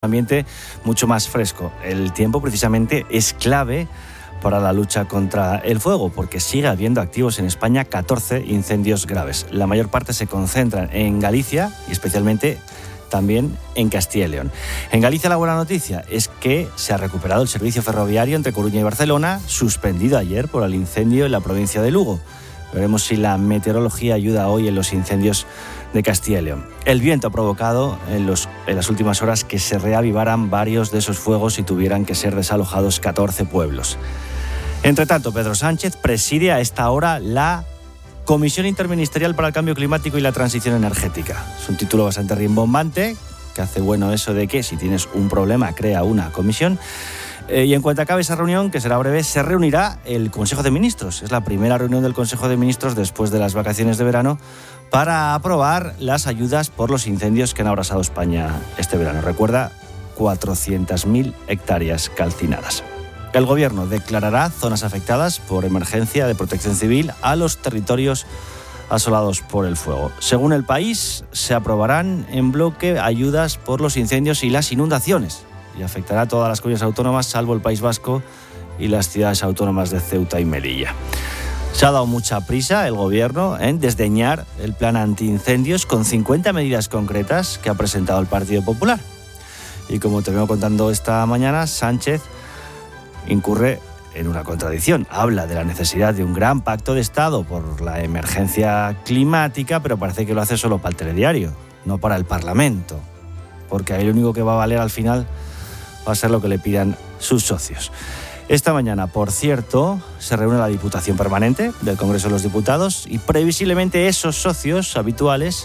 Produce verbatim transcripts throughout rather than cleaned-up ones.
ambiente mucho más fresco. El tiempo precisamente es clave para la lucha contra el fuego, porque sigue habiendo activos en España catorce incendios graves. La mayor parte se concentran en Galicia y especialmente también en Castilla y León. En Galicia la buena noticia es que se ha recuperado el servicio ferroviario entre Coruña y Barcelona, suspendido ayer por el incendio en la provincia de Lugo. Veremos si la meteorología ayuda hoy en los incendios de Castilla y León. El viento ha provocado en, los, en las últimas horas que se reavivaran varios de esos fuegos y tuvieran que ser desalojados catorce pueblos. Entre tanto, Pedro Sánchez preside a esta hora la Comisión Interministerial para el Cambio Climático y la Transición Energética. Es un título bastante rimbombante, que hace bueno eso de que si tienes un problema, crea una comisión. Eh, y en cuanto acabe esa reunión, que será breve, se reunirá el Consejo de Ministros. Es la primera reunión del Consejo de Ministros después de las vacaciones de verano para aprobar las ayudas por los incendios que han abrasado España este verano. Recuerda, cuatrocientas mil hectáreas calcinadas. El Gobierno declarará zonas afectadas por emergencia de protección civil a los territorios asolados por el fuego. Según El País, se aprobarán en bloque ayudas por los incendios y las inundaciones y afectará a todas las comunidades autónomas, salvo el País Vasco y las ciudades autónomas de Ceuta y Melilla. Se ha dado mucha prisa el Gobierno en desdeñar el plan antiincendios con cincuenta medidas concretas que ha presentado el Partido Popular. Y como te vengo contando esta mañana, Sánchez incurre en una contradicción. Habla de la necesidad de un gran pacto de Estado por la emergencia climática, pero parece que lo hace solo para el telediario, no para el Parlamento, porque ahí lo único que va a valer al final va a ser lo que le pidan sus socios. Esta mañana, por cierto, se reúne la Diputación Permanente del Congreso de los Diputados y previsiblemente esos socios habituales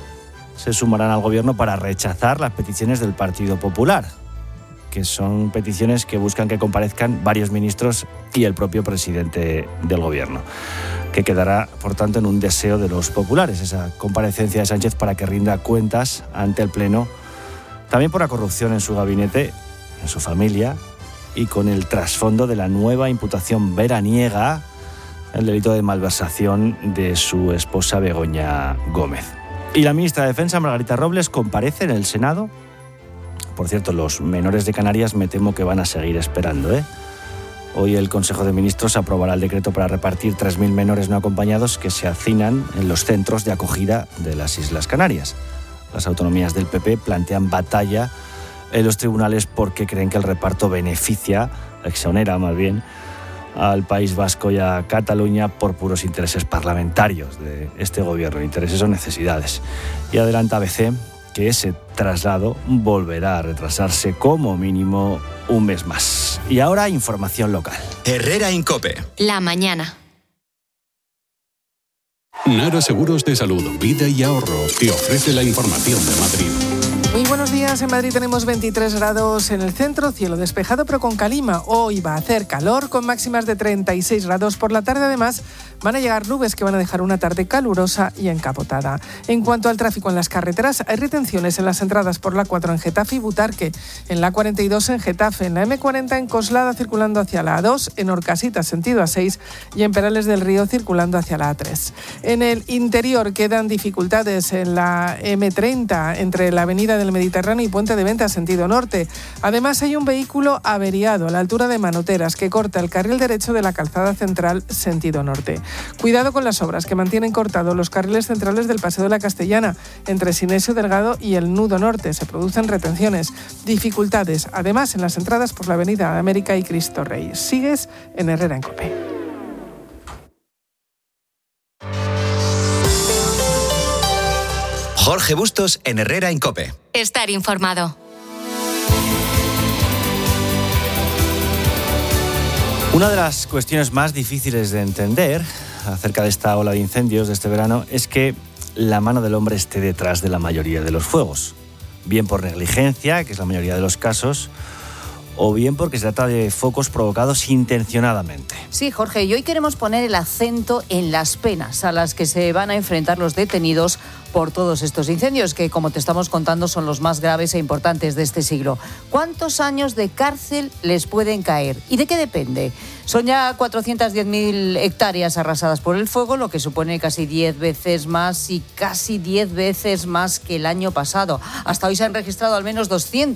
se sumarán al Gobierno para rechazar las peticiones del Partido Popular, que son peticiones que buscan que comparezcan varios ministros y el propio presidente del Gobierno, que quedará, por tanto, en un deseo de los populares, esa comparecencia de Sánchez para que rinda cuentas ante el Pleno, también por la corrupción en su gabinete, en su familia, y con el trasfondo de la nueva imputación veraniega, el delito de malversación de su esposa Begoña Gómez. Y la ministra de Defensa, Margarita Robles, comparece en el Senado. Por cierto, los menores de Canarias me temo que van a seguir esperando, ¿eh? Hoy el Consejo de Ministros aprobará el decreto para repartir tres mil menores no acompañados que se hacinan en los centros de acogida de las Islas Canarias. Las autonomías del P P plantean batalla en los tribunales porque creen que el reparto beneficia, exonera más bien, al País Vasco y a Cataluña por puros intereses parlamentarios de este gobierno, intereses o necesidades. Y adelanta A B C que ese traslado volverá a retrasarse como mínimo un mes más. Y ahora, información local. Herrera en COPE. La mañana. Nara Seguros de Salud, Vida y Ahorro te ofrece la información de Madrid. Muy buenos días. En Madrid tenemos veintitrés grados en el centro, cielo despejado pero con calima. Hoy va a hacer calor con máximas de treinta y seis grados. Por la tarde además van a llegar nubes que van a dejar una tarde calurosa y encapotada. En cuanto al tráfico en las carreteras, hay retenciones en las entradas por la cuatro en Getafe y Butarque, en la cuarenta y dos en Getafe, en la eme cuarenta en Coslada circulando hacia la A dos, en Orcasitas sentido A seis y en Perales del Río circulando hacia la A tres. En el interior quedan dificultades en la eme treinta entre la avenida del Mediterráneo y Puente de Venta sentido norte. Además hay un vehículo averiado a la altura de Manoteras que corta el carril derecho de la calzada central sentido norte. Cuidado con las obras que mantienen cortados los carriles centrales del Paseo de la Castellana entre Sinesio Delgado y el Nudo Norte. Se producen retenciones, dificultades, además en las entradas por la avenida América y Cristo Rey. Sigues en Herrera en COPE. Jorge Bustos en Herrera en COPE. Estar informado. Una de las cuestiones más difíciles de entender acerca de esta ola de incendios de este verano es que la mano del hombre esté detrás de la mayoría de los fuegos. Bien por negligencia, que es la mayoría de los casos, o bien porque se trata de focos provocados intencionadamente. Sí, Jorge, y hoy queremos poner el acento en las penas a las que se van a enfrentar los detenidos por todos estos incendios, que como te estamos contando son los más graves e importantes de este siglo. ¿Cuántos años de cárcel les pueden caer? ¿Y de qué depende? Son ya cuatrocientas diez mil hectáreas arrasadas por el fuego, lo que supone casi diez veces más y casi diez veces más que el año pasado. Hasta hoy se han registrado al menos doscientos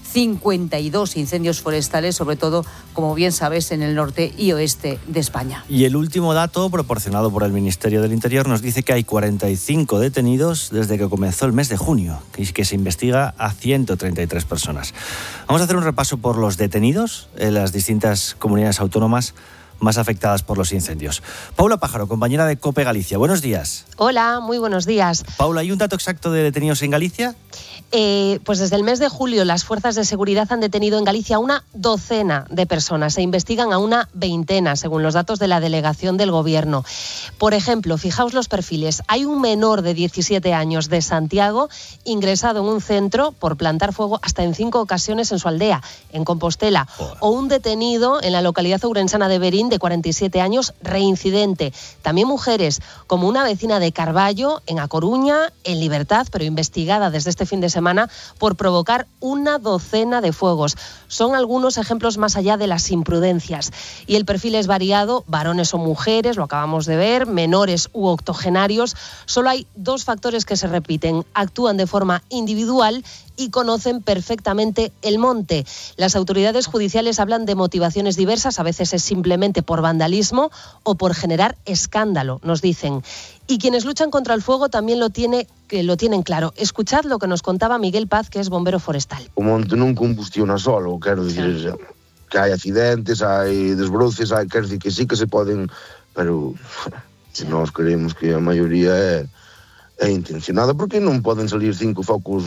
cincuenta y dos incendios forestales, sobre todo, como bien sabes, en el norte y oeste de España. Y el último dato proporcionado por el Ministerio del Interior nos dice que hay cuarenta y cinco detenidos desde que comenzó el mes de junio y que se investiga a ciento treinta y tres personas. Vamos a hacer un repaso por los detenidos en las distintas comunidades autónomas más afectadas por los incendios. Paula Pájaro, compañera de COPE Galicia. Buenos días. Hola, muy buenos días. Paula, ¿hay un dato exacto de detenidos en Galicia? Eh, pues desde el mes de julio las fuerzas de seguridad han detenido en Galicia a una docena de personas. Se investigan a una veintena, según los datos de la delegación del Gobierno. Por ejemplo, fijaos los perfiles. Hay un menor de diecisiete años de Santiago ingresado en un centro por plantar fuego hasta en cinco ocasiones en su aldea, en Compostela. Joder. O un detenido en la localidad ourensana de Berín de cuarenta y siete años, reincidente. También mujeres, como una vecina de Carballo, en A Coruña, en libertad, pero investigada desde este fin de semana por provocar una docena de fuegos. Son algunos ejemplos más allá de las imprudencias. Y el perfil es variado, varones o mujeres, lo acabamos de ver, menores u octogenarios. Solo hay dos factores que se repiten. Actúan de forma individual y conocen perfectamente el monte. Las autoridades judiciales hablan de motivaciones diversas, a veces es simplemente por vandalismo o por generar escándalo, nos dicen. Y quienes luchan contra el fuego también lo, tiene, que lo tienen claro. Escuchad lo que nos contaba Miguel Paz, que es bombero forestal. O monte non combustiona solo, quero dicir, que hai accidentes, hai desbroces, hai, quero dicir que sí que se poden, pero se nós queremos que a maioría é, é intencionada, porque non poden salir cinco focos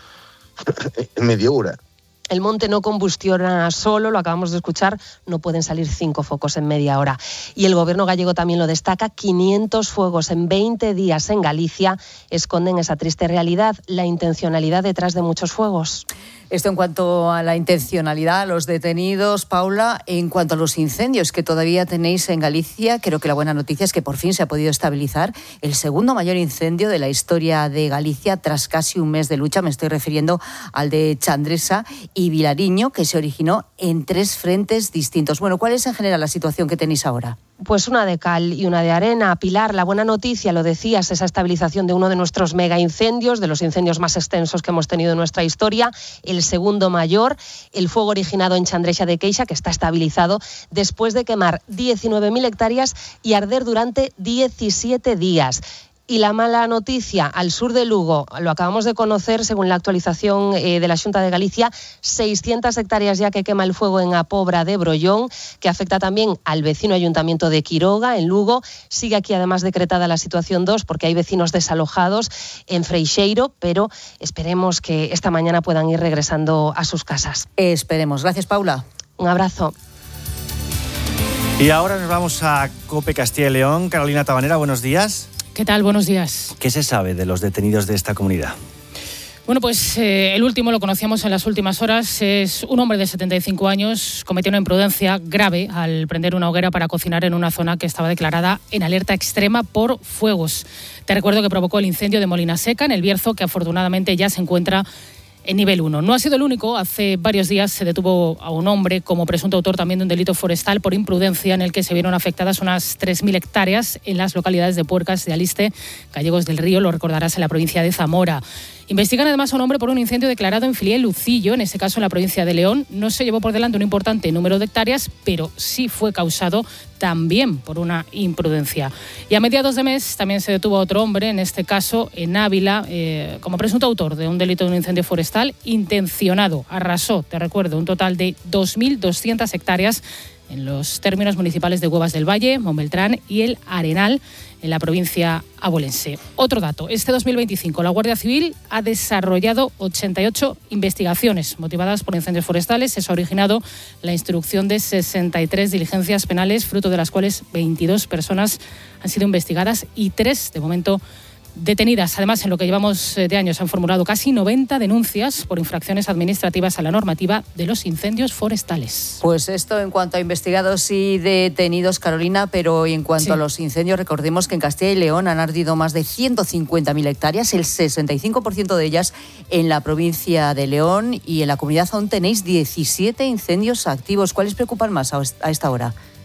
en media hora. El monte no combustiona solo, lo acabamos de escuchar, no pueden salir cinco focos en media hora. Y el gobierno gallego también lo destaca, quinientos fuegos en veinte días en Galicia esconden esa triste realidad, la intencionalidad detrás de muchos fuegos. Esto en cuanto a la intencionalidad, a los detenidos. Paula, en cuanto a los incendios que todavía tenéis en Galicia, creo que la buena noticia es que por fin se ha podido estabilizar el segundo mayor incendio de la historia de Galicia tras casi un mes de lucha. Me estoy refiriendo al de Chandresa y Vilariño, que se originó en tres frentes distintos. Bueno, ¿cuál es en general la situación que tenéis ahora? Pues una de cal y una de arena. Pilar, la buena noticia, lo decías, esa estabilización de uno de nuestros mega incendios, de los incendios más extensos que hemos tenido en nuestra historia, el segundo mayor, el fuego originado en Chandresa de Queixa, que está estabilizado después de quemar diecinueve mil hectáreas y arder durante diecisiete días. Y la mala noticia, al sur de Lugo, lo acabamos de conocer según la actualización eh, de la Xunta de Galicia, seiscientas hectáreas ya que quema el fuego en A Pobra de Brollón, que afecta también al vecino ayuntamiento de Quiroga, en Lugo. Sigue aquí además decretada la situación dos porque hay vecinos desalojados en Freixeiro, pero esperemos que esta mañana puedan ir regresando a sus casas. Esperemos. Gracias, Paula. Un abrazo. Y ahora nos vamos a COPE Castilla y León. Carolina Tabanera, buenos días. ¿Qué tal? Buenos días. ¿Qué se sabe de los detenidos de esta comunidad? Bueno, pues eh, el último lo conocíamos en las últimas horas. Es un hombre de setenta y cinco años, cometió una imprudencia grave al prender una hoguera para cocinar en una zona que estaba declarada en alerta extrema por fuegos. Te recuerdo que provocó el incendio de Molina Seca, en el Bierzo, que afortunadamente ya se encuentra en nivel uno. No ha sido el único. Hace varios días se detuvo a un hombre como presunto autor también de un delito forestal por imprudencia en el que se vieron afectadas unas tres mil hectáreas en las localidades de Puercas de Aliste, Gallegos del Río, lo recordarás, en la provincia de Zamora. Investigan además a un hombre por un incendio declarado en Filiel Lucillo, en este caso en la provincia de León. No se llevó por delante un importante número de hectáreas, pero sí fue causado también por una imprudencia. Y a mediados de mes también se detuvo a otro hombre, en este caso en Ávila, eh, como presunto autor de un delito de un incendio forestal intencionado. Arrasó, te recuerdo, un total de dos mil doscientas hectáreas en los términos municipales de Huevas del Valle, Montbeltrán y El Arenal, en la provincia abolense. Otro dato, este dos mil veinticinco la Guardia Civil ha desarrollado ochenta y ocho investigaciones motivadas por incendios forestales. Eso ha originado la instrucción de sesenta y tres diligencias penales, fruto de las cuales veintidós personas han sido investigadas y tres, de momento, detenidas. Además, en lo que llevamos de años se han formulado casi noventa denuncias por infracciones administrativas a la normativa de los incendios forestales. Pues esto en cuanto a investigados y detenidos, Carolina, pero en cuanto sí. a los incendios, recordemos que en Castilla y León han ardido más de ciento cincuenta mil hectáreas, el sesenta y cinco por ciento de ellas en la provincia de León, y en la comunidad aún tenéis diecisiete incendios activos. ¿Cuáles preocupan más a esta hora?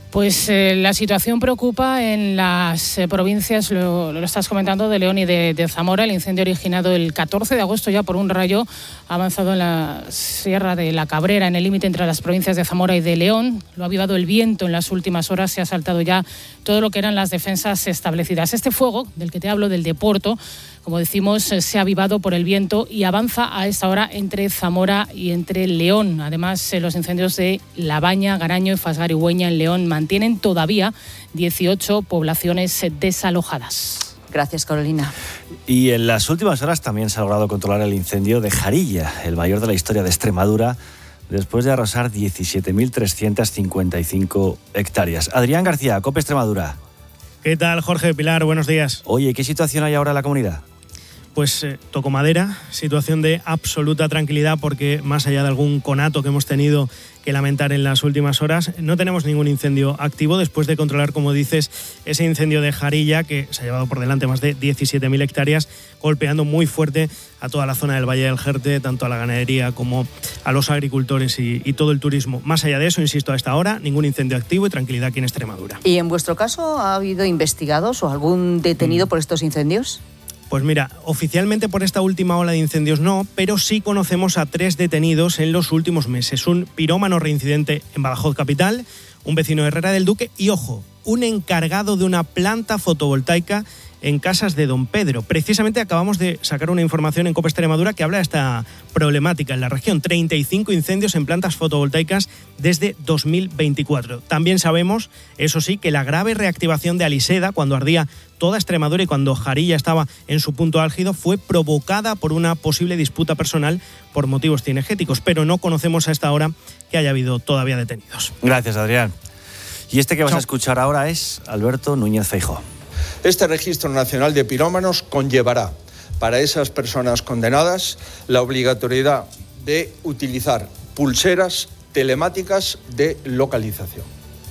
Pues eh, la situación preocupa en las eh, provincias, lo, lo estás comentando, de León y de, de Zamora. El incendio originado el catorce de agosto ya por un rayo ha avanzado en la Sierra de la Cabrera, en el límite entre las provincias de Zamora y de León. Lo ha avivado el viento en las últimas horas, se ha saltado ya todo lo que eran las defensas establecidas. Este fuego, del que te hablo, del de Porto, como decimos, se ha avivado por el viento y avanza a esta hora entre Zamora y entre León. Además, los incendios de La Baña, Garaño y Fasgarigüeña en León mantienen todavía dieciocho poblaciones desalojadas. Gracias, Carolina. Y en las últimas horas también se ha logrado controlar el incendio de Jarilla, el mayor de la historia de Extremadura, después de arrasar diecisiete mil trescientas cincuenta y cinco hectáreas. Adrián García, COPE Extremadura. ¿Qué tal, Jorge Pilar? Buenos días. Oye, ¿qué situación hay ahora en la comunidad? Pues eh, toco madera, situación de absoluta tranquilidad, porque más allá de algún conato que hemos tenido que lamentar en las últimas horas, no tenemos ningún incendio activo después de controlar, como dices, ese incendio de Jarilla que se ha llevado por delante más de diecisiete mil hectáreas, golpeando muy fuerte a toda la zona del Valle del Jerte, tanto a la ganadería como a los agricultores y, y todo el turismo. Más allá de eso, insisto, a esta hora, ningún incendio activo y tranquilidad aquí en Extremadura. ¿Y en vuestro caso ha habido investigados o algún detenido mm. por estos incendios? Pues mira, oficialmente por esta última ola de incendios no, pero sí conocemos a tres detenidos en los últimos meses. Un pirómano reincidente en Badajoz capital, un vecino de Herrera del Duque y, ojo, un encargado de una planta fotovoltaica en Casas de Don Pedro. Precisamente acabamos de sacar una información en COPE Extremadura que habla de esta problemática en la región. treinta y cinco incendios en plantas fotovoltaicas desde dos mil veinticuatro. También sabemos, eso sí, que la grave reactivación de Aliseda, cuando ardía toda Extremadura y cuando Jarilla estaba en su punto álgido, fue provocada por una posible disputa personal por motivos cinegéticos, pero no conocemos a esta hora que haya habido todavía detenidos. Gracias, Adrián. Y este que vas Chao. a escuchar ahora es Alberto Núñez Feijóo. Este registro nacional de pirómanos conllevará para esas personas condenadas la obligatoriedad de utilizar pulseras telemáticas de localización.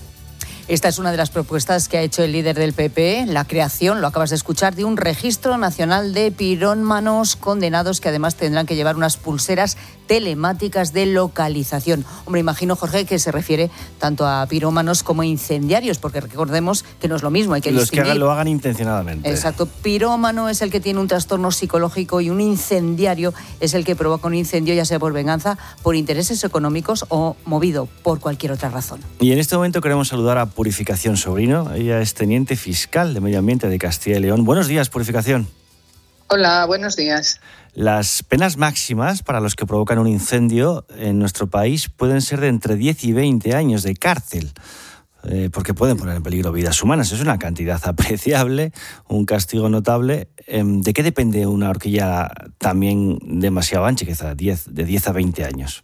Esta es una de las propuestas que ha hecho el líder del P P, la creación, lo acabas de escuchar, de un registro nacional de pirómanos condenados que además tendrán que llevar unas pulseras telemáticas de localización. Hombre, imagino, Jorge, que se refiere tanto a pirómanos como a incendiarios, porque recordemos que no es lo mismo, hay que Los distinguir. que hagan, lo hagan intencionadamente. Exacto. Pirómano es el que tiene un trastorno psicológico y un incendiario es el que provoca un incendio, ya sea por venganza, por intereses económicos o movido por cualquier otra razón. Y en este momento queremos saludar a Purificación Sobrino. Ella es teniente fiscal de Medio Ambiente de Castilla y León. Buenos días, Purificación. Hola, buenos días. Las penas máximas para los que provocan un incendio en nuestro país pueden ser de entre diez y veinte años de cárcel, eh, porque pueden poner en peligro vidas humanas. Es una cantidad apreciable, un castigo notable. Eh, ¿De qué depende una horquilla también demasiado ancha, quizá diez, de diez a veinte años?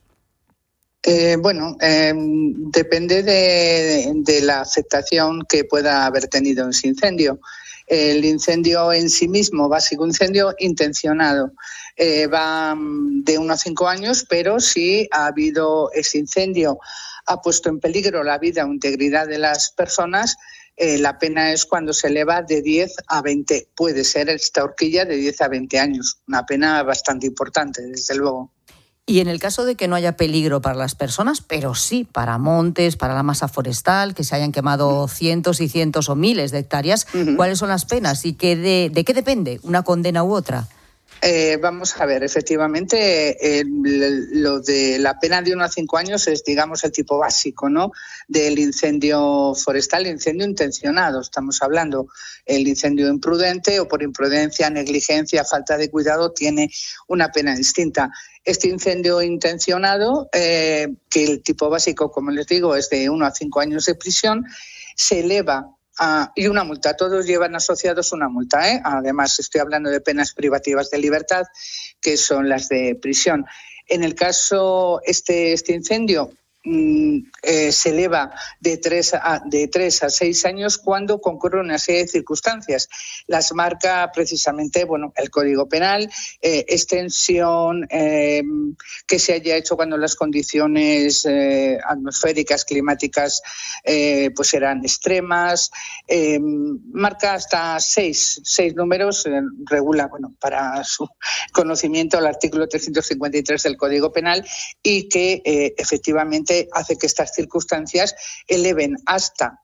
Eh, bueno, eh, depende de, de la afectación que pueda haber tenido ese incendio. El incendio en sí mismo, básico incendio intencionado, eh, va de uno a cinco años, pero si ha habido ese incendio, ha puesto en peligro la vida o integridad de las personas, eh, la pena es cuando se eleva de diez a veinte. Puede ser esta horquilla de diez a veinte años, una pena bastante importante, desde luego. Y en el caso de que no haya peligro para las personas, pero sí para montes, para la masa forestal, que se hayan quemado cientos y cientos o miles de hectáreas, uh-huh. ¿cuáles son las penas y qué de, de qué depende una condena u otra? Eh, vamos a ver, efectivamente, eh, lo de la pena de uno a cinco años es, digamos, el tipo básico, ¿no? Del incendio forestal, incendio intencionado, estamos hablando. El incendio imprudente o por imprudencia, negligencia, falta de cuidado, tiene una pena distinta. Este incendio intencionado, eh, que el tipo básico, como les digo, es de uno a cinco años de prisión, se eleva a, y una multa. Todos llevan asociados una multa, ¿eh? Además, estoy hablando de penas privativas de libertad, que son las de prisión. En el caso, este, este incendio Eh, se eleva de tres a, de tres a seis años cuando concurre una serie de circunstancias. Las marca precisamente, bueno, el Código Penal, eh, extensión eh, que se haya hecho cuando las condiciones eh, atmosféricas, climáticas, eh, pues eran extremas. Eh, marca hasta seis, seis números, eh, regula, bueno, para su conocimiento el artículo trescientos cincuenta y tres del Código Penal y que eh, efectivamente hace que estas circunstancias eleven hasta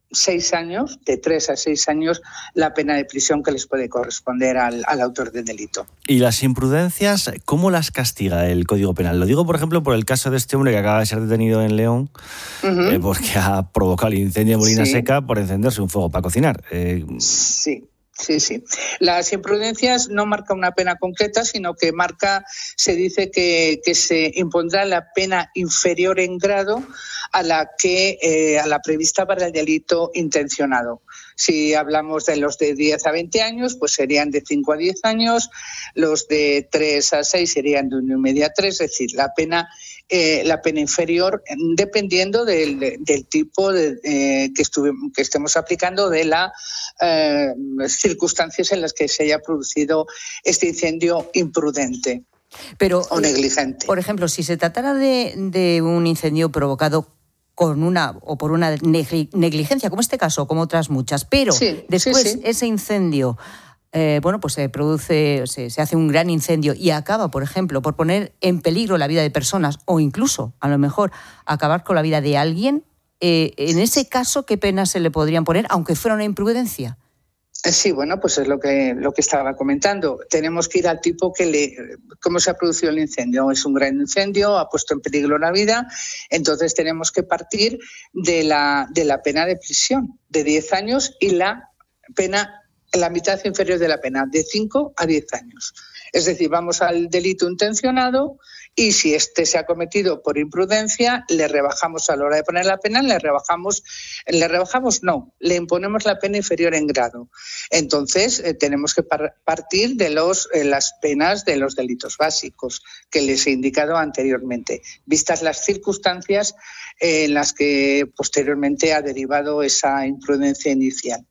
seis años, de tres a seis años, la pena de prisión que les puede corresponder al, al autor del delito. ¿Y las imprudencias, cómo las castiga el Código Penal? Lo digo, por ejemplo, por el caso de este hombre que acaba de ser detenido en León, uh-huh. eh, porque ha provocado el incendio de Molina sí. Seca por encenderse un fuego para cocinar. Eh... Sí. Sí, sí. Las imprudencias no marca una pena concreta, sino que marca, se dice que, que se impondrá la pena inferior en grado a la que eh, a la prevista para el delito intencionado. Si hablamos de los de diez a veinte años, pues serían de cinco a diez años, los de tres a seis serían de uno y medio a tres, es decir, la pena Eh, la pena inferior dependiendo del, del tipo de, eh, que, estuve, que estemos aplicando, de las eh, circunstancias en las que se haya producido este incendio imprudente. Pero, o negligente. Por ejemplo, si se tratara de, de un incendio provocado con una o por una negligencia, como este caso, como otras muchas, pero sí, después sí, sí. ese incendio Eh, bueno, pues se produce, se, se hace un gran incendio y acaba, por ejemplo, por poner en peligro la vida de personas o incluso, a lo mejor, acabar con la vida de alguien, eh, en ese caso, ¿qué penas se le podrían poner, aunque fuera una imprudencia? Sí, bueno, pues es lo que lo que estaba comentando. Tenemos que ir al tipo que le... ¿Cómo se ha producido el incendio? Es un gran incendio, ha puesto en peligro la vida, entonces tenemos que partir de la, de la pena de prisión de diez años y la pena... la mitad inferior de la pena, de cinco a diez años. Es decir, vamos al delito intencionado y si este se ha cometido por imprudencia, le rebajamos a la hora de poner la pena, le rebajamos, le rebajamos no, le imponemos la pena inferior en grado. Entonces, eh, tenemos que par- partir de los, eh, las penas de los delitos básicos que les he indicado anteriormente, vistas las circunstancias eh, en las que posteriormente ha derivado esa imprudencia inicial.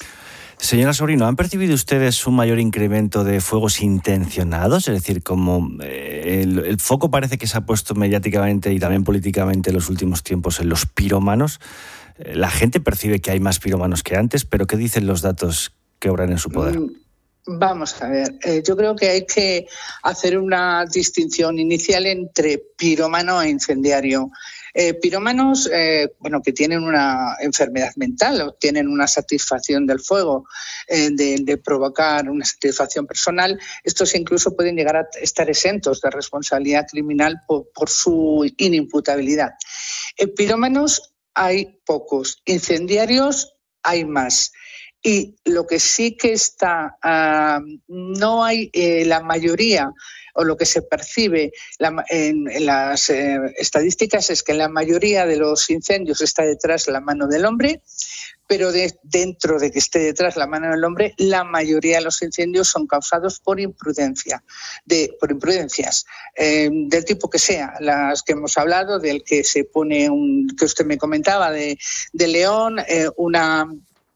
Señora Sobrino, ¿han percibido ustedes un mayor incremento de fuegos intencionados? Es decir, como eh, el, el foco parece que se ha puesto mediáticamente y también políticamente en los últimos tiempos en los pirómanos. Eh, la gente percibe que hay más pirómanos que antes, pero ¿qué dicen los datos que obran en su poder? Mm. Vamos a ver, eh, yo creo que hay que hacer una distinción inicial entre pirómano e incendiario. Eh, pirómanos, eh, bueno, que tienen una enfermedad mental o tienen una satisfacción del fuego, eh, de, de provocar una satisfacción personal, estos incluso pueden llegar a estar exentos de responsabilidad criminal por, por su inimputabilidad. Eh, pirómanos hay pocos, incendiarios hay más. Y lo que sí que está, uh, no hay eh, la mayoría, o lo que se percibe la, en, en las eh, estadísticas es que en la mayoría de los incendios está detrás la mano del hombre, pero de, dentro de que esté detrás la mano del hombre, la mayoría de los incendios son causados por imprudencia, de, por imprudencias, eh, del tipo que sea, las que hemos hablado, del que se pone, un, que usted me comentaba, de, de León, eh, una...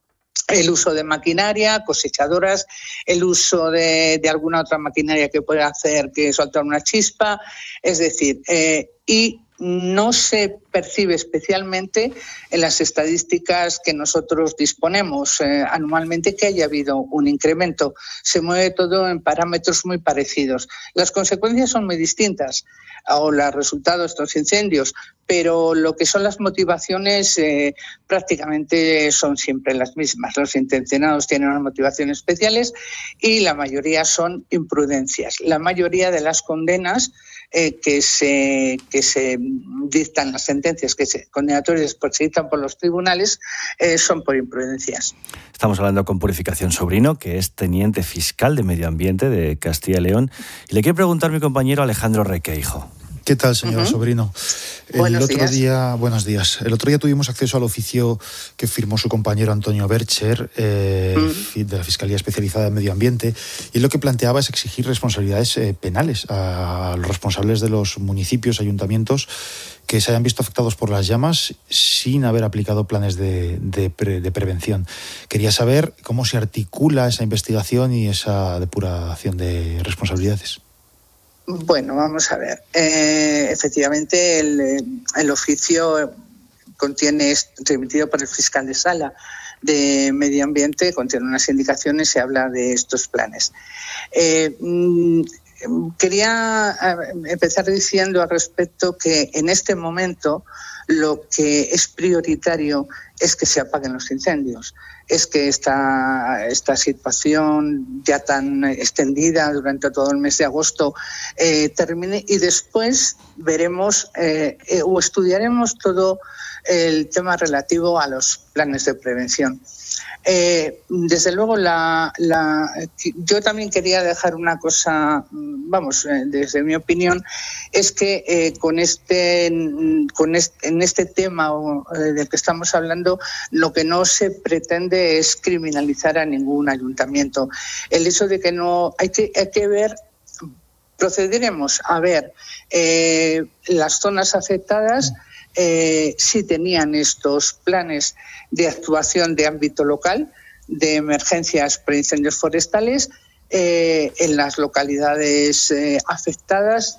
el uso de maquinaria, cosechadoras, el uso de, de alguna otra maquinaria que pueda hacer que soltar una chispa, es decir, eh, y no se percibe especialmente en las estadísticas que nosotros disponemos eh, anualmente que haya habido un incremento. Se mueve todo en parámetros muy parecidos. Las consecuencias son muy distintas, o los resultados de estos incendios, pero lo que son las motivaciones eh, prácticamente son siempre las mismas. Los intencionados tienen unas motivaciones especiales y la mayoría son imprudencias. La mayoría de las condenas eh, que se que se dictan, las sentencias que se condenatorias pues, se dictan por los tribunales, eh, son por imprudencias. Estamos hablando con Purificación Sobrino, que es teniente fiscal de Medio Ambiente de Castilla y León. Y le quiero preguntar a mi compañero Alejandro Requeijo. ¿Qué tal, señor uh-huh. Sobrino? El buenos otro días. día, buenos días. El otro día tuvimos acceso al oficio que firmó su compañero Antonio Bercher, eh, uh-huh. de la Fiscalía Especializada en Medio Ambiente, y lo que planteaba es exigir responsabilidades eh, penales a los responsables de los municipios, ayuntamientos, que se hayan visto afectados por las llamas sin haber aplicado planes de, de, pre, de prevención. Quería saber cómo se articula esa investigación y esa depuración de responsabilidades. Bueno, vamos a ver. Eh, efectivamente, el, el oficio contiene, remitido por el fiscal de sala de Medio Ambiente, contiene unas indicaciones y habla de estos planes. Eh, quería empezar diciendo al respecto que en este momento lo que es prioritario es que se apaguen los incendios. Es que esta, esta situación ya tan extendida durante todo el mes de agosto eh, termine y después veremos eh, eh, o estudiaremos todo el tema relativo a los planes de prevención. Eh, desde luego, la, la, yo también quería dejar una cosa, vamos, eh, desde mi opinión, es que eh, con este, con este, en este tema eh, del que estamos hablando, lo que no se pretende es criminalizar a ningún ayuntamiento. El hecho de que no hay que, hay que ver, procederemos a ver eh, las zonas afectadas. Eh, si tenían estos planes de actuación de ámbito local, de emergencias por incendios forestales, eh, en las localidades eh, afectadas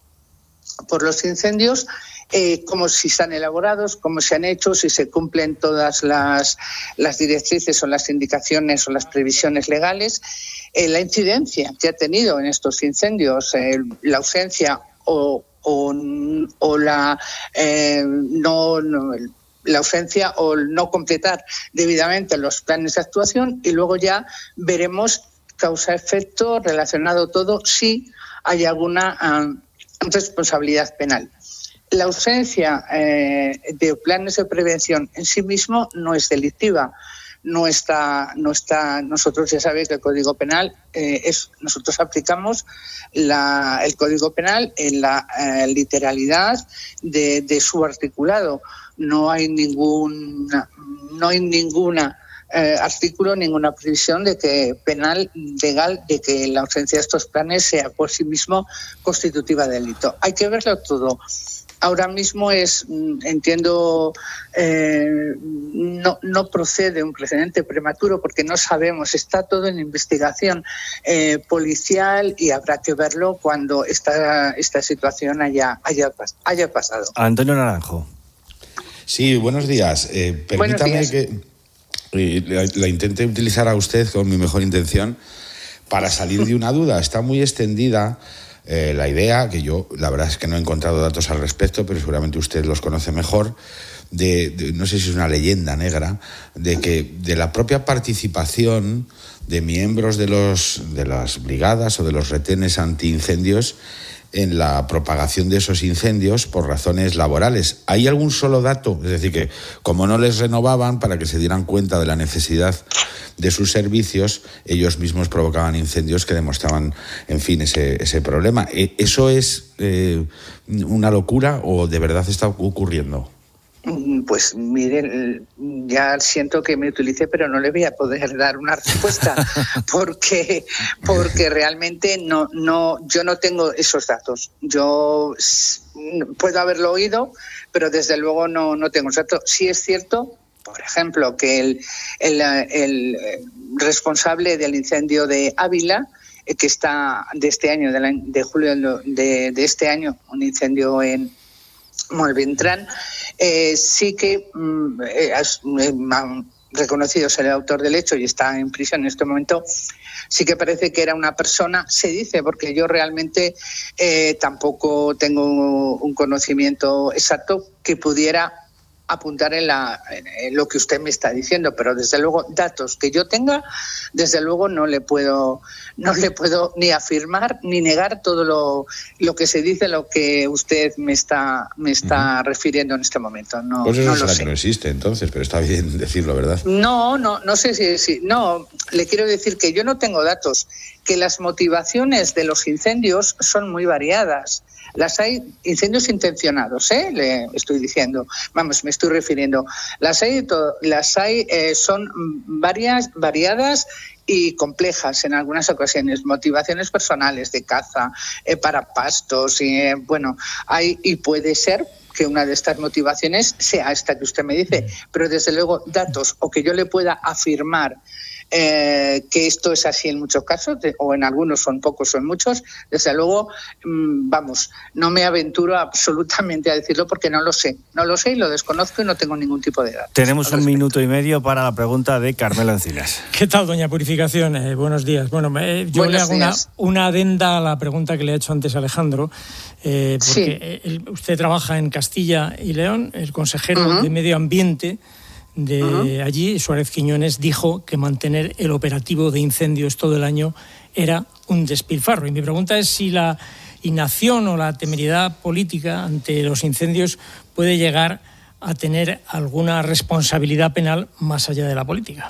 por los incendios, eh, cómo si están elaborados, cómo se han hecho, si se cumplen todas las, las directrices o las indicaciones o las previsiones legales, eh, la incidencia que ha tenido en estos incendios, eh, la ausencia o O, o la eh, no, no la ausencia o el no completar debidamente los planes de actuación, y luego ya veremos causa-efecto relacionado todo si hay alguna um, responsabilidad penal. La ausencia eh, de planes de prevención en sí mismo no es delictiva. No está, no está, nosotros ya sabéis que el Código Penal eh, es, nosotros aplicamos la, el Código Penal en la eh, literalidad de, de su articulado. No hay ningún, no hay ninguna eh, artículo, ninguna previsión de que penal legal de que la ausencia de estos planes sea por sí mismo constitutiva de delito. Hay que verlo todo. Ahora mismo es, entiendo, eh, no, no procede un precedente prematuro porque no sabemos, está todo en investigación eh, policial y habrá que verlo cuando esta, esta situación haya, haya, haya pasado. Antonio Naranjo. Sí, buenos días. Eh, permítame buenos días. que eh, la, la intente utilizar a usted con mi mejor intención para salir de una duda. Está muy extendida Eh, la idea, que yo la verdad es que no he encontrado datos al respecto, pero seguramente usted los conoce mejor, de, de no sé si es una leyenda negra, de que de la propia participación de miembros de, los, de las brigadas o de los retenes antiincendios en la propagación de esos incendios por razones laborales. ¿Hay algún solo dato? Es decir, que como no les renovaban para que se dieran cuenta de la necesidad de sus servicios, ellos mismos provocaban incendios que demostraban, en fin, ese, ese problema. ¿Eso es eh, una locura o de verdad está ocurriendo? Pues miren, ya siento que me utilicé, pero no le voy a poder dar una respuesta porque porque realmente no no yo no tengo esos datos. Yo puedo haberlo oído, pero desde luego no no tengo esos datos. Sí es cierto, por ejemplo, que el el, el responsable del incendio de Ávila, que está de este año, de, la, de julio de, de este año, un incendio en Molventrán, eh, sí que mm, eh, eh, reconocido ser el autor del hecho y está en prisión en este momento. Sí que parece que era una persona, se dice, porque yo realmente eh, tampoco tengo un conocimiento exacto que pudiera apuntar en, la, en lo que usted me está diciendo, pero desde luego datos que yo tenga, desde luego no le puedo no le puedo ni afirmar ni negar todo lo, lo que se dice, lo que usted me está me está uh-huh. refiriendo en este momento. No, pues eso no será lo sé. Que no existe entonces, pero está bien decirlo, ¿verdad? No, no, no sé si, si no, le quiero decir que yo no tengo datos, que las motivaciones de los incendios son muy variadas. Las hay incendios intencionados, ¿eh? Le estoy diciendo, vamos, me estoy refiriendo. Las hay, to- las hay eh, son varias, variadas y complejas en algunas ocasiones, motivaciones personales de caza, eh, para pastos, y eh, bueno, hay y puede ser que una de estas motivaciones sea esta que usted me dice, pero desde luego datos o que yo le pueda afirmar eh, que esto es así en muchos casos, de, o en algunos son pocos o en muchos, desde luego, mmm, vamos, no me aventuro absolutamente a decirlo porque no lo sé, no lo sé y lo desconozco y no tengo ningún tipo de datos. Tenemos un minuto y medio para la pregunta de Carmelo Encinas. ¿Qué tal, doña Purificación? Eh, buenos días. Bueno, eh, yo buenos le hago una, una adenda a la pregunta que le ha hecho antes Alejandro. Eh, porque sí. el, usted trabaja en Castilla y León, el consejero uh-huh. de Medio Ambiente de uh-huh. allí, Suárez Quiñones, dijo que mantener el operativo de incendios todo el año era un despilfarro. Y mi pregunta es si la inacción o la temeridad política ante los incendios puede llegar a tener alguna responsabilidad penal más allá de la política.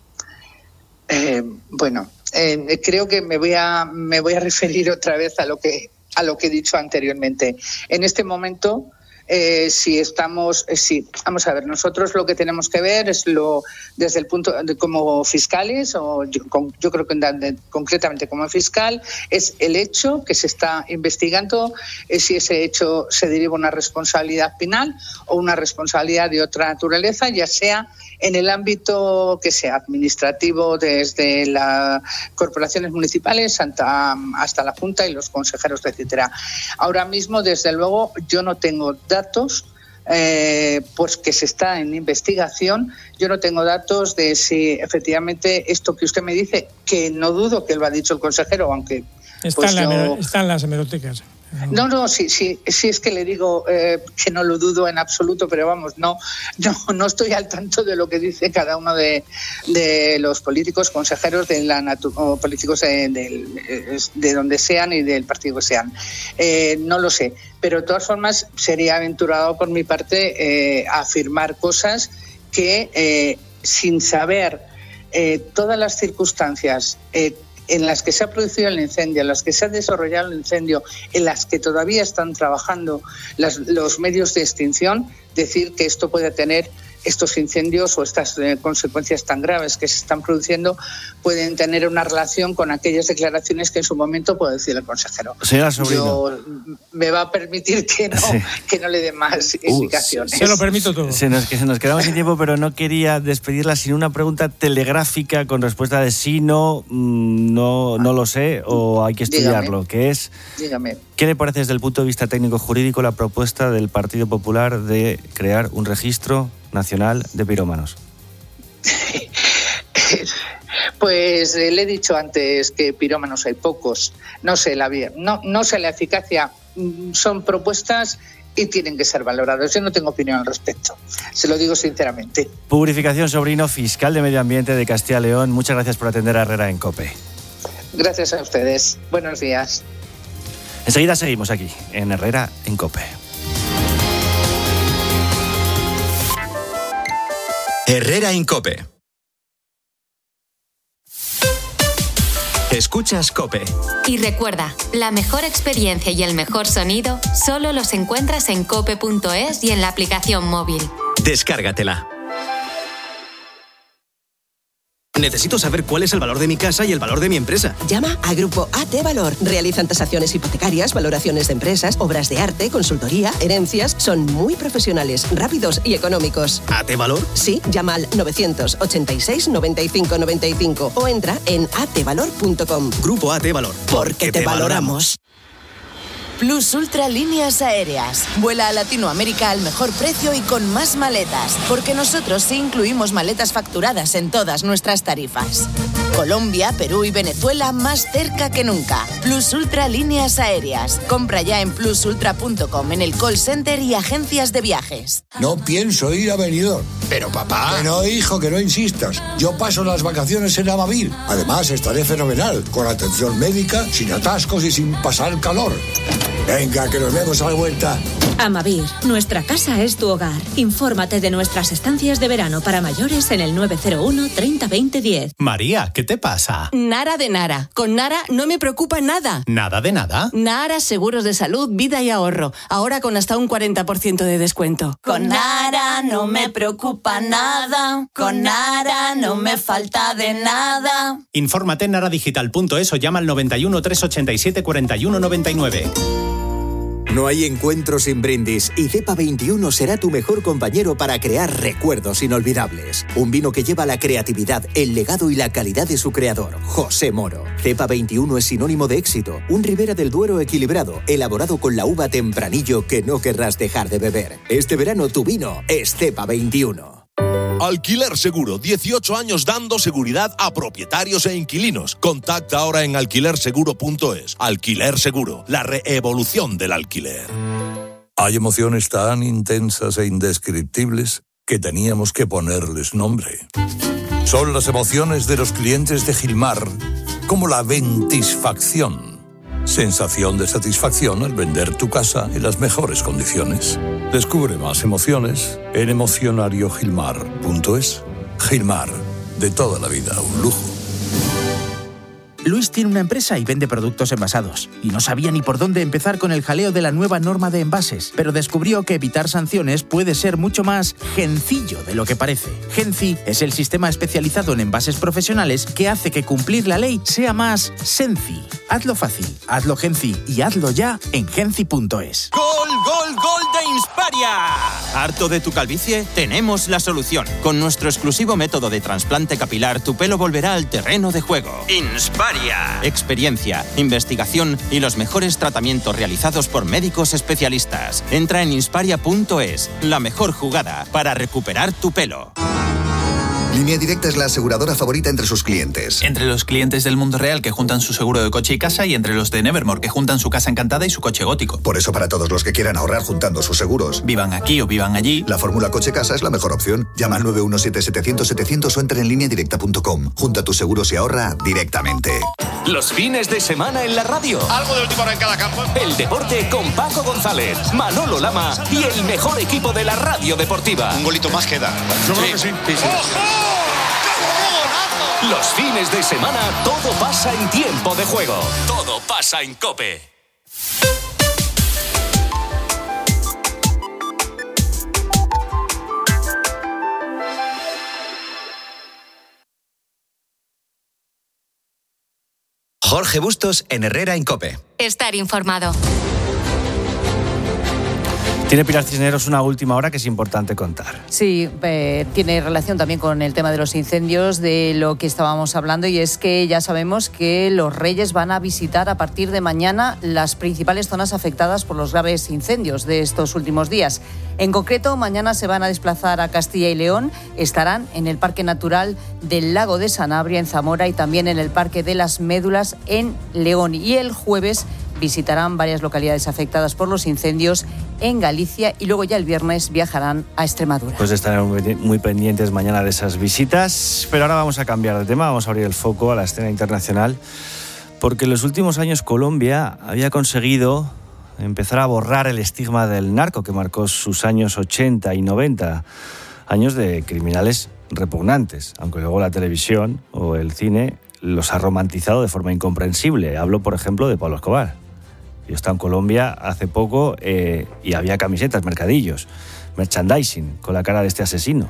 Eh, bueno, eh, creo que me voy a me voy a referir otra vez a lo que a lo que he dicho anteriormente. En este momento, eh, si estamos, eh, sí, vamos a ver, nosotros lo que tenemos que ver es lo desde el punto de como fiscales, o yo, con, yo creo que de, concretamente como fiscal, es el hecho que se está investigando, eh, si ese hecho se deriva una responsabilidad penal o una responsabilidad de otra naturaleza, ya sea en el ámbito que sea administrativo, desde las corporaciones municipales hasta, hasta la Junta y los consejeros, etcétera. Ahora mismo, desde luego, yo no tengo datos, eh, pues que se está en investigación. Yo no tengo datos de si efectivamente esto que usted me dice, que no dudo que lo ha dicho el consejero, aunque está, pues en, la, yo... está en las hemerotecas. No, no, sí, sí, sí es que le digo eh, que no lo dudo en absoluto, pero vamos, no, no, no estoy al tanto de lo que dice cada uno de, de los políticos, consejeros de la natu- o políticos de, de, de donde sean y del partido que sean. Eh, no lo sé, pero de todas formas sería aventurado por mi parte eh, afirmar cosas que eh, sin saber eh, todas las circunstancias eh, en las que se ha producido el incendio, en las que se ha desarrollado el incendio, en las que todavía están trabajando las, los medios de extinción, decir que esto puede tener, estos incendios o estas eh, consecuencias tan graves que se están produciendo pueden tener una relación con aquellas declaraciones que en su momento puede decir el consejero. Señora Sobrino. Yo, me va a permitir que no, sí. que no le dé más uh, indicaciones. Se lo permito todo. Se nos, se nos quedamos sin tiempo, pero no quería despedirla sin una pregunta telegráfica con respuesta de sí, no, no, no lo sé o hay que estudiarlo. Dígame. Que es, Dígame. ¿Qué le parece desde el punto de vista técnico-jurídico la propuesta del Partido Popular de crear un registro nacional de pirómanos? Pues eh, le he dicho antes que pirómanos hay pocos. No sé la no, no sé la eficacia. Son propuestas y tienen que ser valorados. Yo no tengo opinión al respecto. Se lo digo sinceramente. Purificación Sobrino, fiscal de Medio Ambiente de Castilla y León. Muchas gracias por atender a Herrera en COPE. Gracias a ustedes. Buenos días. Enseguida seguimos aquí, en Herrera en COPE. Herrera en COPE. Escuchas COPE. Y recuerda, la mejor experiencia y el mejor sonido solo los encuentras en cope punto es y en la aplicación móvil. Descárgatela. Necesito saber cuál es el valor de mi casa y el valor de mi empresa. Llama a Grupo A T Valor. Realizan tasaciones hipotecarias, valoraciones de empresas, obras de arte, consultoría, herencias. Son muy profesionales, rápidos y económicos. ¿A T Valor? Sí, llama al novecientos ochenta y seis noventa y cinco noventa y cinco o entra en a t valor punto com. Grupo A T Valor. Porque te, te valoramos. Plus Ultra Líneas Aéreas. Vuela a Latinoamérica al mejor precio y con más maletas, porque nosotros sí incluimos maletas facturadas en todas nuestras tarifas. Colombia, Perú y Venezuela más cerca que nunca. Plus Ultra Líneas Aéreas. Compra ya en plus ultra punto com, en el call center y agencias de viajes. No pienso ir a Benidorm. Pero papá... Que no, hijo, que no insistas. Yo paso las vacaciones en Amavir. Además, estaré fenomenal, con atención médica, sin atascos y sin pasar calor. Venga, que nos vemos a la vuelta. Amavir, nuestra casa es tu hogar. Infórmate de nuestras estancias de verano para mayores en el nueve cero uno treinta veinte diez. María, ¿qué te pasa? Nara de Nara. Con Nara no me preocupa nada. ¿Nada de nada? Nara Seguros de Salud, Vida y Ahorro. Ahora con hasta un cuarenta por ciento de descuento. Con Nara no me preocupa nada. Con Nara no me falta de nada. Infórmate en naradigital punto es o llama al noventa y uno, trescientos ochenta y siete, cuarenta y uno noventa y nueve. No hay encuentro sin brindis y Cepa veintiuno será tu mejor compañero para crear recuerdos inolvidables. Un vino que lleva la creatividad, el legado y la calidad de su creador, José Moro. Cepa veintiuno es sinónimo de éxito. Un Ribera del Duero equilibrado, elaborado con la uva tempranillo que no querrás dejar de beber. Este verano tu vino es Cepa veintiuno. Alquiler Seguro, dieciocho años dando seguridad a propietarios e inquilinos. Contacta ahora en alquiler seguro punto es. Alquiler Seguro, la reevolución del alquiler. Hay emociones tan intensas e indescriptibles que teníamos que ponerles nombre. Son las emociones de los clientes de Gilmar, como la ventisfacción. Sensación de satisfacción al vender tu casa en las mejores condiciones. Descubre más emociones en emocionario gilmar punto es. Gilmar, de toda la vida, un lujo. Luis tiene una empresa y vende productos envasados. Y no sabía ni por dónde empezar con el jaleo de la nueva norma de envases. Pero descubrió que evitar sanciones puede ser mucho más gencillo de lo que parece. Genci es el sistema especializado en envases profesionales que hace que cumplir la ley sea más senci. Hazlo fácil, hazlo Genci y hazlo ya en genci punto es. ¡Gol, gol, gol de Insparia! ¿Harto de tu calvicie? Tenemos la solución. Con nuestro exclusivo método de trasplante capilar, tu pelo volverá al terreno de juego. Insparia. Experiencia, investigación y los mejores tratamientos realizados por médicos especialistas. Entra en insparia punto es, la mejor jugada para recuperar tu pelo. Línea Directa es la aseguradora favorita entre sus clientes. Entre los clientes del mundo real que juntan su seguro de coche y casa y entre los de Nevermore que juntan su casa encantada y su coche gótico. Por eso para todos los que quieran ahorrar juntando sus seguros, vivan aquí o vivan allí, la fórmula coche-casa es la mejor opción. Llama al nueve uno siete setecientos setecientos o entra en línea directa punto com. Junta tus seguros y ahorra directamente. Los fines de semana en la radio. Algo de última hora en cada campo. El deporte con Paco González, Manolo Lama y el mejor equipo de la radio deportiva. Un golito más queda. Yo creo que sí. sí, sí. ¡Ojo! Los fines de semana todo pasa en tiempo de juego. Todo pasa en COPE. Jorge Bustos en Herrera en COPE. Estar informado. Tiene Pilar Cisneros una última hora que es importante contar. Sí, eh, tiene relación también con el tema de los incendios, de lo que estábamos hablando, y es que ya sabemos que los Reyes van a visitar a partir de mañana las principales zonas afectadas por los graves incendios de estos últimos días. En concreto, mañana se van a desplazar a Castilla y León, estarán en el Parque Natural del Lago de Sanabria en Zamora y también en el Parque de las Médulas en León. Y el jueves visitarán varias localidades afectadas por los incendios en Galicia y luego ya el viernes viajarán a Extremadura. Pues estarán muy pendientes mañana de esas visitas, pero ahora vamos a cambiar de tema, vamos a abrir el foco a la escena internacional, porque en los últimos años Colombia había conseguido empezar a borrar el estigma del narco que marcó sus años ochenta y noventa, años de criminales repugnantes, aunque luego la televisión o el cine los ha romantizado de forma incomprensible. Hablo, por ejemplo, de Pablo Escobar. Yo estaba en Colombia hace poco eh, y había camisetas, mercadillos, merchandising con la cara de este asesino.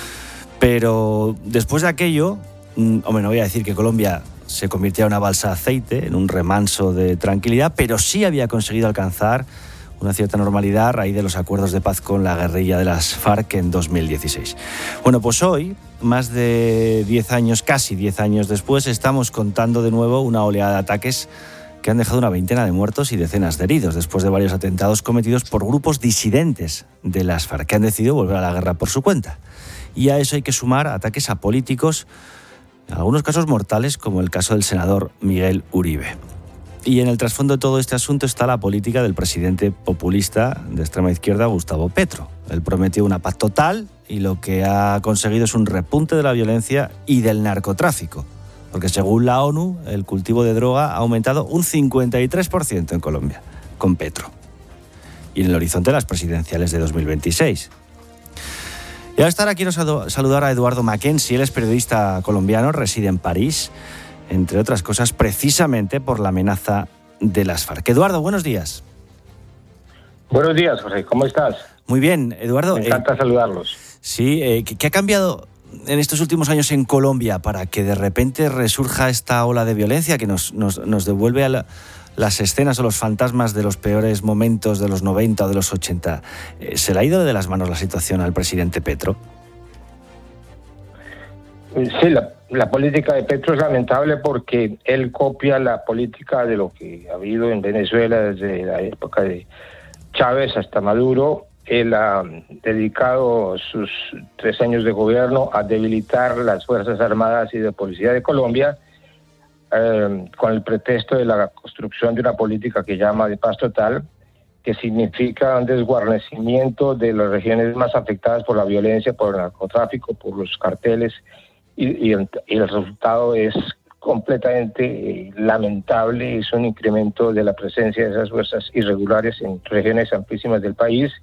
Pero después de aquello, hombre, no voy a decir que Colombia se convirtiera en una balsa de aceite, en un remanso de tranquilidad, pero sí había conseguido alcanzar una cierta normalidad a raíz de los acuerdos de paz con la guerrilla de las FARC en dos mil dieciséis. Bueno, pues hoy, más de diez años, casi diez años después, estamos contando de nuevo una oleada de ataques que han dejado una veintena de muertos y decenas de heridos, después de varios atentados cometidos por grupos disidentes de las FARC, que han decidido volver a la guerra por su cuenta. Y a eso hay que sumar ataques a políticos, en algunos casos mortales, como el caso del senador Miguel Uribe. Y en el trasfondo de todo este asunto está la política del presidente populista de extrema izquierda, Gustavo Petro. Él prometió una paz total y lo que ha conseguido es un repunte de la violencia y del narcotráfico. Porque según la ONU, el cultivo de droga ha aumentado un cincuenta y tres por ciento en Colombia, con Petro. Y en el horizonte de las presidenciales de dos mil veintiséis. Y ahora ahora quiero saludar a Eduardo Mackenzie. Él es periodista colombiano, reside en París, entre otras cosas, precisamente por la amenaza de las FARC. Eduardo, buenos días. Buenos días, José. ¿Cómo estás? Muy bien, Eduardo. Me encanta eh, saludarlos. Sí, eh, ¿qué ha cambiado en estos últimos años en Colombia para que de repente resurja esta ola de violencia que nos, nos, nos devuelve a la, las escenas o los fantasmas de los peores momentos de los noventa o de los ochenta. ¿Se le ha ido de las manos la situación al presidente Petro? Sí, la, la política de Petro es lamentable porque él copia la política de lo que ha habido en Venezuela desde la época de Chávez hasta Maduro. Él ha dedicado sus tres años de gobierno a debilitar las Fuerzas Armadas y de Policía de Colombia eh, con el pretexto de la construcción de una política que llama de paz total, que significa un desguarnecimiento de las regiones más afectadas por la violencia, por el narcotráfico, por los carteles. Y, y, el, y el resultado es completamente eh, lamentable. Es un incremento de la presencia de esas fuerzas irregulares en regiones amplísimas del país,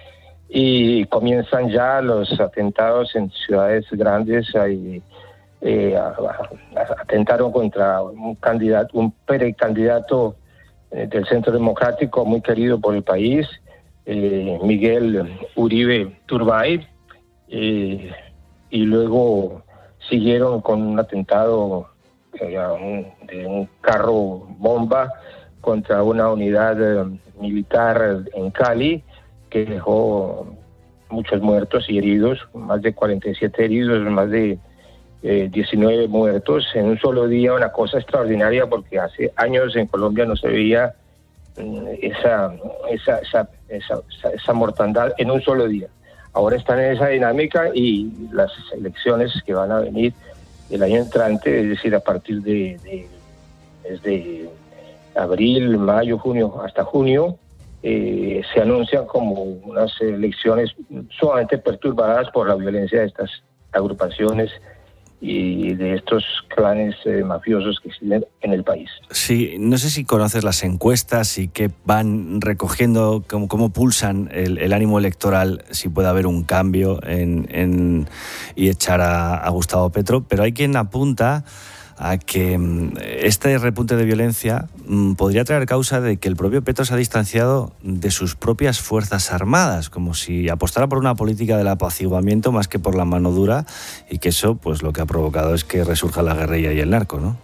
y comienzan ya los atentados en ciudades grandes. Ahí, eh, a, a, atentaron contra un candidato, un precandidato eh, del Centro Democrático muy querido por el país, eh, Miguel Uribe Turbay, eh, y luego siguieron con un atentado eh, un, de un carro bomba contra una unidad eh, militar en Cali, que dejó muchos muertos y heridos, más de cuarenta y siete heridos, más de eh, diecinueve muertos en un solo día. Una cosa extraordinaria, porque hace años en Colombia no se veía eh, esa, esa, esa, esa, esa, esa mortandad en un solo día. Ahora están en esa dinámica, y las elecciones que van a venir el año entrante, es decir, a partir de, de desde abril, mayo, junio, hasta junio, eh, se anuncian como unas elecciones sumamente perturbadas por la violencia de estas agrupaciones y de estos clanes eh, mafiosos que existen en el país. Sí, no sé si conoces las encuestas y qué van recogiendo, cómo, cómo pulsan el, el ánimo electoral, si puede haber un cambio en, en, y echar a, a Gustavo Petro, pero hay quien apunta a que este repunte de violencia podría traer causa de que el propio Petro se ha distanciado de sus propias Fuerzas Armadas, como si apostara por una política del apaciguamiento más que por la mano dura, y que eso pues lo que ha provocado es que resurja la guerrilla y el narco, ¿no?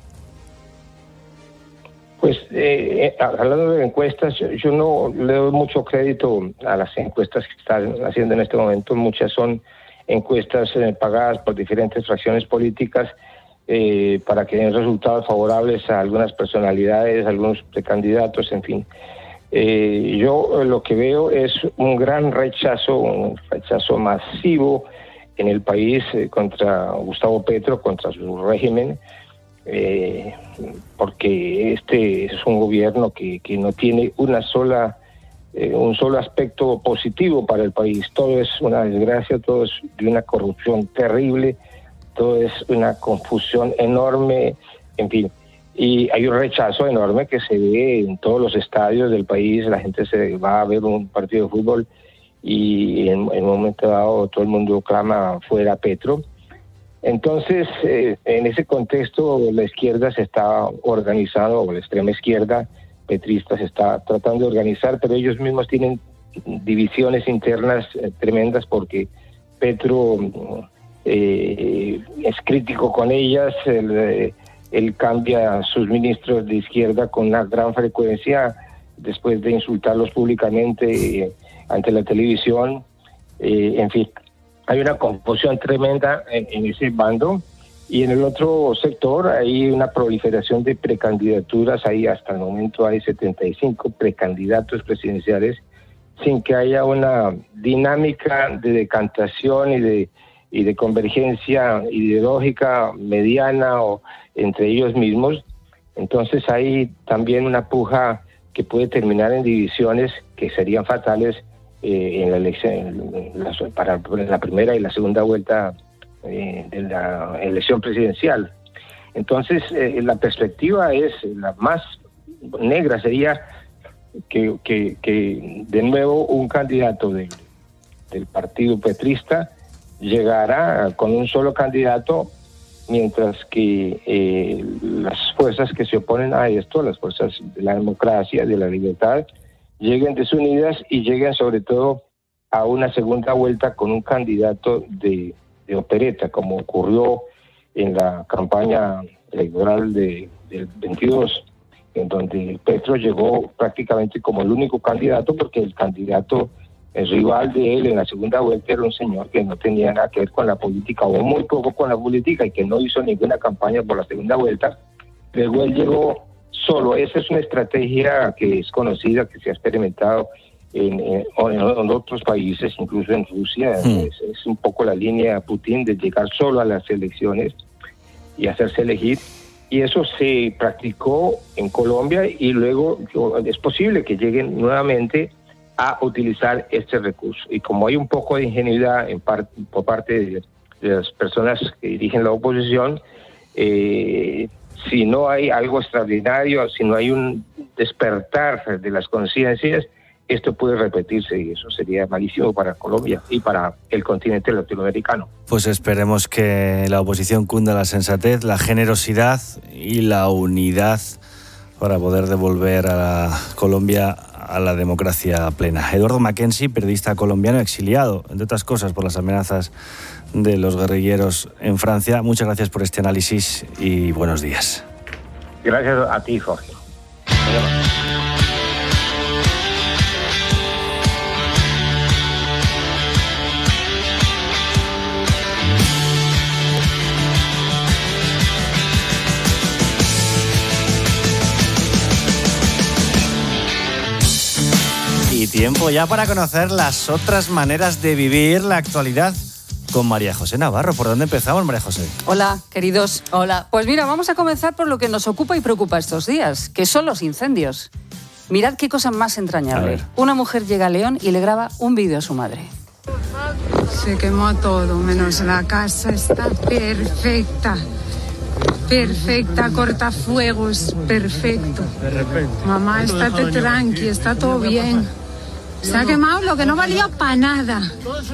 Pues eh, hablando de encuestas, yo, yo no le doy mucho crédito a las encuestas que están haciendo en este momento. Muchas son encuestas eh, pagadas por diferentes fracciones políticas, Eh, para que den resultados favorables a algunas personalidades, a algunos precandidatos, en fin. Eh, yo lo que veo es un gran rechazo, un rechazo masivo en el país eh, contra Gustavo Petro, contra su régimen, eh, porque este es un gobierno que, que no tiene una sola, eh, un solo aspecto positivo para el país. Todo es una desgracia, todo es de una corrupción terrible, todo es una confusión enorme, en fin, y hay un rechazo enorme que se ve en todos los estadios del país. La gente se va a ver un partido de fútbol y en, en un momento dado todo el mundo clama fuera Petro. Entonces, eh, en ese contexto, la izquierda se está organizando, o la extrema izquierda petrista se está tratando de organizar, pero ellos mismos tienen divisiones internas eh, tremendas, porque Petro Eh, es crítico con ellas. Él, él cambia sus ministros de izquierda con una gran frecuencia después de insultarlos públicamente eh, ante la televisión. Eh, en fin, hay una confusión tremenda en, en ese bando, y en el otro sector hay una proliferación de precandidaturas. Ahí hasta el momento hay setenta y cinco precandidatos presidenciales, sin que haya una dinámica de decantación y de y de convergencia ideológica mediana o entre ellos mismos. Entonces hay también una puja que puede terminar en divisiones que serían fatales eh, en la elección, en la, para la primera y la segunda vuelta eh, de la elección presidencial. Entonces eh, la perspectiva es la más negra, sería que, que, que de nuevo un candidato de, del partido petrista llegará con un solo candidato, mientras que eh, las fuerzas que se oponen a esto, las fuerzas de la democracia, de la libertad, lleguen desunidas y lleguen sobre todo a una segunda vuelta con un candidato de, de opereta, como ocurrió en la campaña electoral de, del veintidós. en donde Petro llegó prácticamente como el único candidato, porque el candidato, el rival de él en la segunda vuelta era un señor que no tenía nada que ver con la política, o muy poco con la política, y que no hizo ninguna campaña por la segunda vuelta. Luego él llegó solo. Esa es una estrategia que es conocida, que se ha experimentado en, en, en otros países, incluso en Rusia. Mm. Es, es un poco la línea de Putin de llegar solo a las elecciones y hacerse elegir. Y eso se practicó en Colombia, y luego es posible que lleguen nuevamente a utilizar este recurso. Y como hay un poco de ingenuidad en par, por parte de, de las personas que dirigen la oposición, eh, si no hay algo extraordinario, si no hay un despertar de las conciencias, esto puede repetirse, y eso sería malísimo para Colombia y para el continente latinoamericano. Pues esperemos que la oposición cunda la sensatez, la generosidad y la unidad para poder devolver a la Colombia a la democracia plena. Eduardo Mackenzie, periodista colombiano exiliado, entre otras cosas, por las amenazas de los guerrilleros en Francia. Muchas gracias por este análisis y buenos días. Gracias a ti, Jorge. Y tiempo ya para conocer las otras maneras de vivir la actualidad con María José Navarro. ¿Por dónde empezamos, María José? Hola, queridos. Hola. Pues mira, vamos a comenzar por lo que nos ocupa y preocupa estos días, que son los incendios. Mirad qué cosa más entrañable. Una mujer llega a León y le graba un vídeo a su madre. Se quemó todo, menos la casa. Está perfecta. Perfecta, cortafuegos, perfecto. Mamá, estate tranqui, está todo bien. Se ha quemado lo que no valía para nada.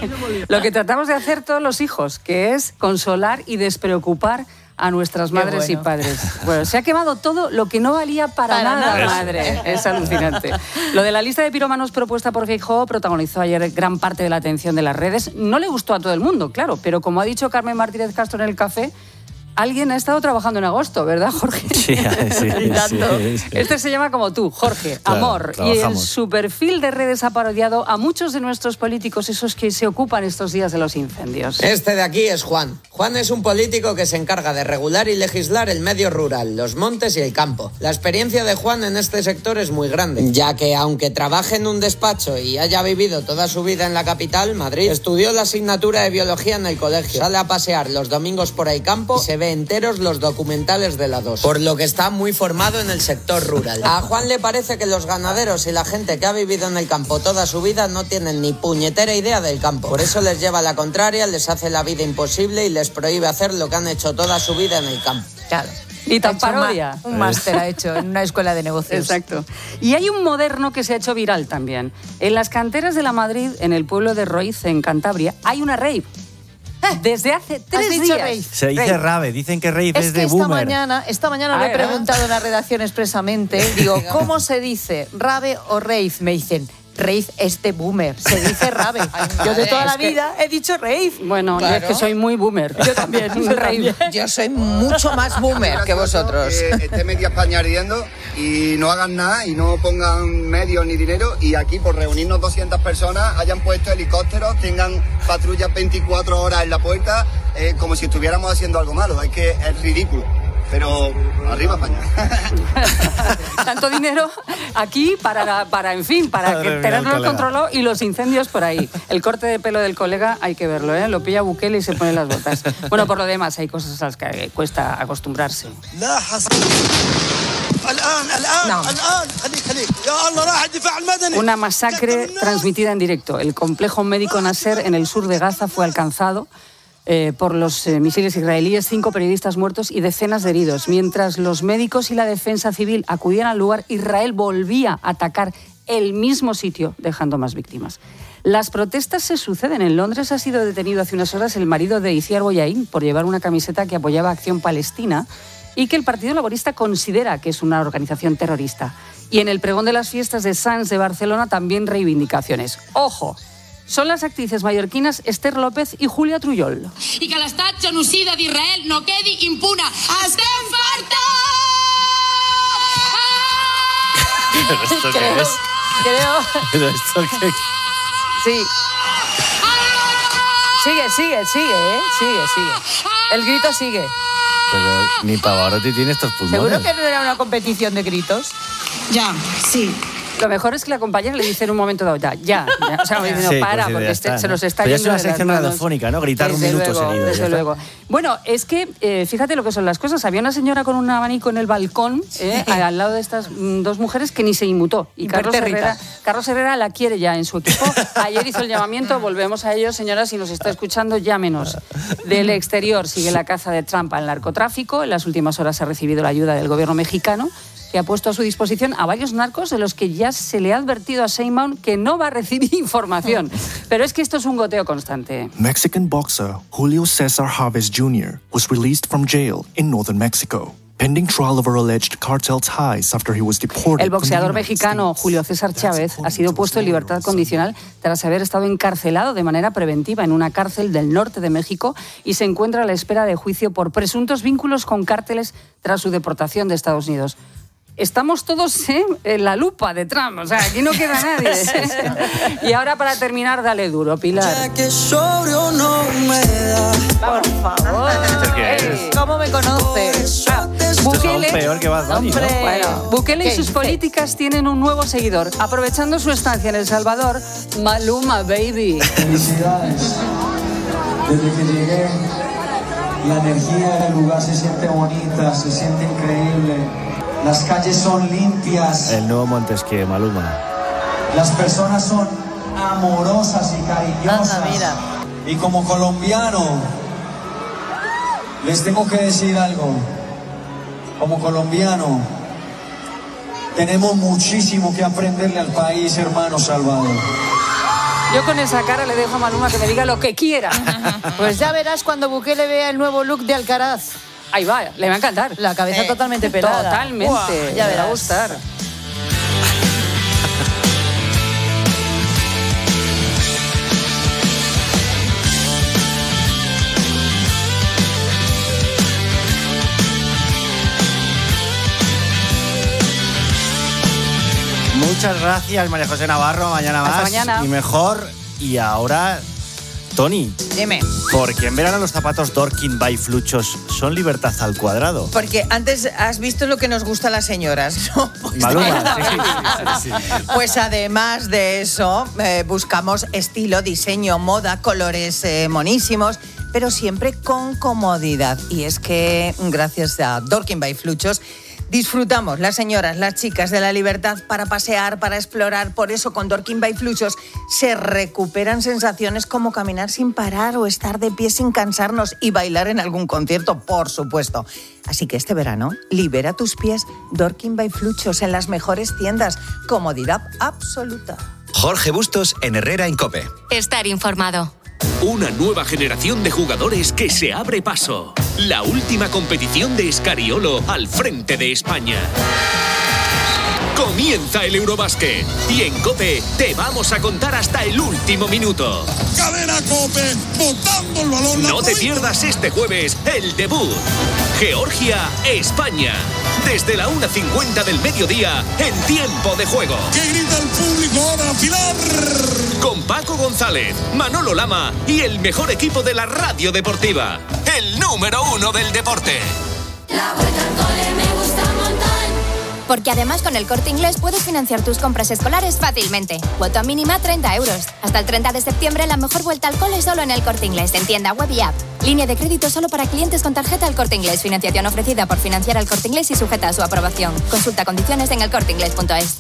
Lo que tratamos de hacer todos los hijos, que es consolar y despreocupar a nuestras madres bueno. y padres. Bueno, se ha quemado todo lo que no valía para, para nada, nada, madre. Es alucinante. Lo de la lista de pirómanos propuesta por Feijóo protagonizó ayer gran parte de la atención de las redes. No le gustó a todo el mundo, claro, pero como ha dicho Carmen Martínez Castro en el café, alguien ha estado trabajando en agosto, ¿verdad, Jorge? Sí, sí, y tanto. sí, sí. Este se llama como tú, Jorge, claro, Amor. trabajamos. Y en su perfil de redes ha parodiado a muchos de nuestros políticos, esos que se ocupan estos días de los incendios. Este de aquí es Juan. Juan es un político que se encarga de regular y legislar el medio rural, los montes y el campo. La experiencia de Juan en este sector es muy grande, ya que aunque trabaje en un despacho y haya vivido toda su vida en la capital, Madrid, estudió la asignatura de biología en el colegio. Sale a pasear los domingos por el campo y se ve enteros los documentales de la dos, por lo que está muy formado en el sector rural. A Juan le parece que los ganaderos y la gente que ha vivido en el campo toda su vida no tienen ni puñetera idea del campo. Por eso les lleva a la contraria, les hace la vida imposible y les prohíbe hacer lo que han hecho toda su vida en el campo. Claro. Ni tan parodia. Un máster ha hecho en una escuela de negocios. Exacto. Y hay un moderno que se ha hecho viral también. En las canteras de la Madrid, en el pueblo de Roiz, en Cantabria, hay una rave. Desde hace tres días. Rave? Se dice rave. rave, dicen que rave es, es de que esta boomer. Mañana, esta mañana le he preguntado en la redacción expresamente, digo, ¿cómo se dice, rave o rave? Me dicen, rave es de boomer, se dice rave. Ay, yo de toda la vida he dicho rave. Bueno, claro. Yo es que soy muy boomer. Yo también, yo, también. Yo soy mucho más boomer que vosotros. Que esté media España ardiendo y no hagan nada y no pongan medios ni dinero, y aquí por reunirnos doscientas personas hayan puesto helicópteros, tengan patrullas veinticuatro horas en la puerta, eh, como si estuviéramos haciendo algo malo. Es que es ridículo. Pero arriba España. Tanto dinero aquí para, para en fin, para Madre que tenerlo controlado, y los incendios por ahí. El corte de pelo del colega hay que verlo, ¿eh? Lo pilla Bukele y se pone las botas. Bueno, por lo demás, hay cosas a las que cuesta acostumbrarse. Una masacre transmitida en directo. El complejo médico Nasser en el sur de Gaza fue alcanzado Eh, por los eh, misiles israelíes, cinco periodistas muertos y decenas de heridos. Mientras los médicos y la defensa civil acudían al lugar, Israel volvía a atacar el mismo sitio, dejando más víctimas. Las protestas se suceden. En Londres ha sido detenido hace unas horas el marido de Iciar Boyain por llevar una camiseta que apoyaba Acción Palestina y que el Partido Laborista considera que es una organización terrorista. Y en el pregón de las fiestas de Sants de Barcelona también reivindicaciones. ¡Ojo! Son las actrices mallorquines Esther López i Júlia Trullol. I que l'estat genocida d'Israel no quedi impune. Estem fartes! ¿Pero esto qué creo, es? creo. ¿Pero esto qué? Sí. Sigue, sigue, sigue, ¿eh? Sigue, sigue. El grito sigue. Pero ni Pavarotti tiene estos pulmones. ¿Seguro que no era una competición de gritos? Ya, sí. Lo mejor es que la compañera le dice en un momento dado, ya, ya. ya. O sea, diciendo, Sí, para, pues sí, porque ya este, está, se ¿no? los está Pero ya es yendo una de las sección manos. radiofónica, ¿no? Gritar un Desde minuto luego, seguido. Desde ya luego. está. Bueno, es que, eh, fíjate lo que son las cosas. Había una señora con un abanico en el balcón, eh, al lado de estas mm, dos mujeres, que ni se inmutó. Y Carlos Herrera, Carlos Herrera la quiere ya en su equipo. Ayer hizo el llamamiento, volvemos a ello, señora, si nos está escuchando, llámenos. Del exterior sigue la caza de Trump al narcotráfico. En las últimas horas ha recibido la ayuda del gobierno mexicano, que ha puesto a su disposición a varios narcos de los que ya se le ha advertido a Sheinbaum que no va a recibir información. Pero es que esto es un goteo constante. Mexican boxer Julio Cesar Chavez junior was released from jail in northern Mexico, pending trial over alleged cartel ties after he was deported. El boxeador mexicano Julio César Chávez ha sido puesto en libertad condicional tras haber estado encarcelado de manera preventiva en una cárcel del norte de México y se encuentra a la espera de juicio por presuntos vínculos con cárteles tras su deportación de Estados Unidos. Estamos todos ¿eh? en la lupa de Trump, o sea, aquí no queda nadie. Y ahora para terminar, dale duro, Pilar. Por favor. Ey, ¿cómo me conoces? Ah, Bukele, peor que Bad Bunny, ¿no? hombre, bueno, Bukele y sus políticas tienen un nuevo seguidor. Aprovechando su estancia en El Salvador, Maluma, baby. Felicidades. Desde que llegué, la energía del lugar se siente bonita, se siente increíble. Las calles son limpias. El nuevo Montesquieu, Maluma. Las personas son amorosas y cariñosas. Anda, mira. Y como colombiano, les tengo que decir algo. Como colombiano, tenemos muchísimo que aprenderle al país, hermano Salvador. Yo con esa cara le dejo a Maluma que me diga lo que quiera. Pues ya verás cuando Bukele vea el nuevo look de Alcaraz. Ahí va, le va a encantar. La cabeza Eh, totalmente pelada. Totalmente. Buah, ya le verás. va a gustar. Muchas gracias, María José Navarro. Mañana Hasta más. mañana. Y mejor. Y ahora, Tony. Dime. Porque en verano los zapatos Dorking by Fluchos son libertad al cuadrado. Porque antes has visto lo que nos gusta a las señoras, ¿no? Pues, Maluma, sí, sí, sí, sí. pues además de eso, eh, buscamos estilo, diseño, moda, colores eh, monísimos, pero siempre con comodidad. Y es que gracias a Dorking by Fluchos disfrutamos las señoras, las chicas de la libertad para pasear, para explorar. Por eso con Dorking by Fluchos se recuperan sensaciones como caminar sin parar o estar de pie sin cansarnos y bailar en algún concierto, por supuesto. Así que este verano, libera tus pies. Dorking by Fluchos en las mejores tiendas. Comodidad absoluta. Jorge Bustos en Herrera en COPE. Estar informado. Una nueva generación de jugadores que se abre paso. La última competición de Scariolo al frente de España. Comienza el Eurobásquet y en COPE te vamos a contar hasta el último minuto. Cadena COPE, botando el balón. No te pierdas este jueves el debut. Georgia-España. Desde la una cincuenta del mediodía en tiempo de juego. ¿Qué grita el público ahora, Pilar? Con Paco González, Manolo Lama y el mejor equipo de la radio deportiva. El número uno del deporte. La vuelta al cole me gusta un montón. Porque además con el Corte Inglés puedes financiar tus compras escolares fácilmente. Cuota mínima treinta euros. Hasta el treinta de septiembre la mejor vuelta al cole solo en el Corte Inglés, en tienda web y app. Línea de crédito solo para clientes con tarjeta El Corte Inglés. Financiación ofrecida por Financiar al Corte Inglés y sujeta a su aprobación. Consulta condiciones en el corte inglés punto es.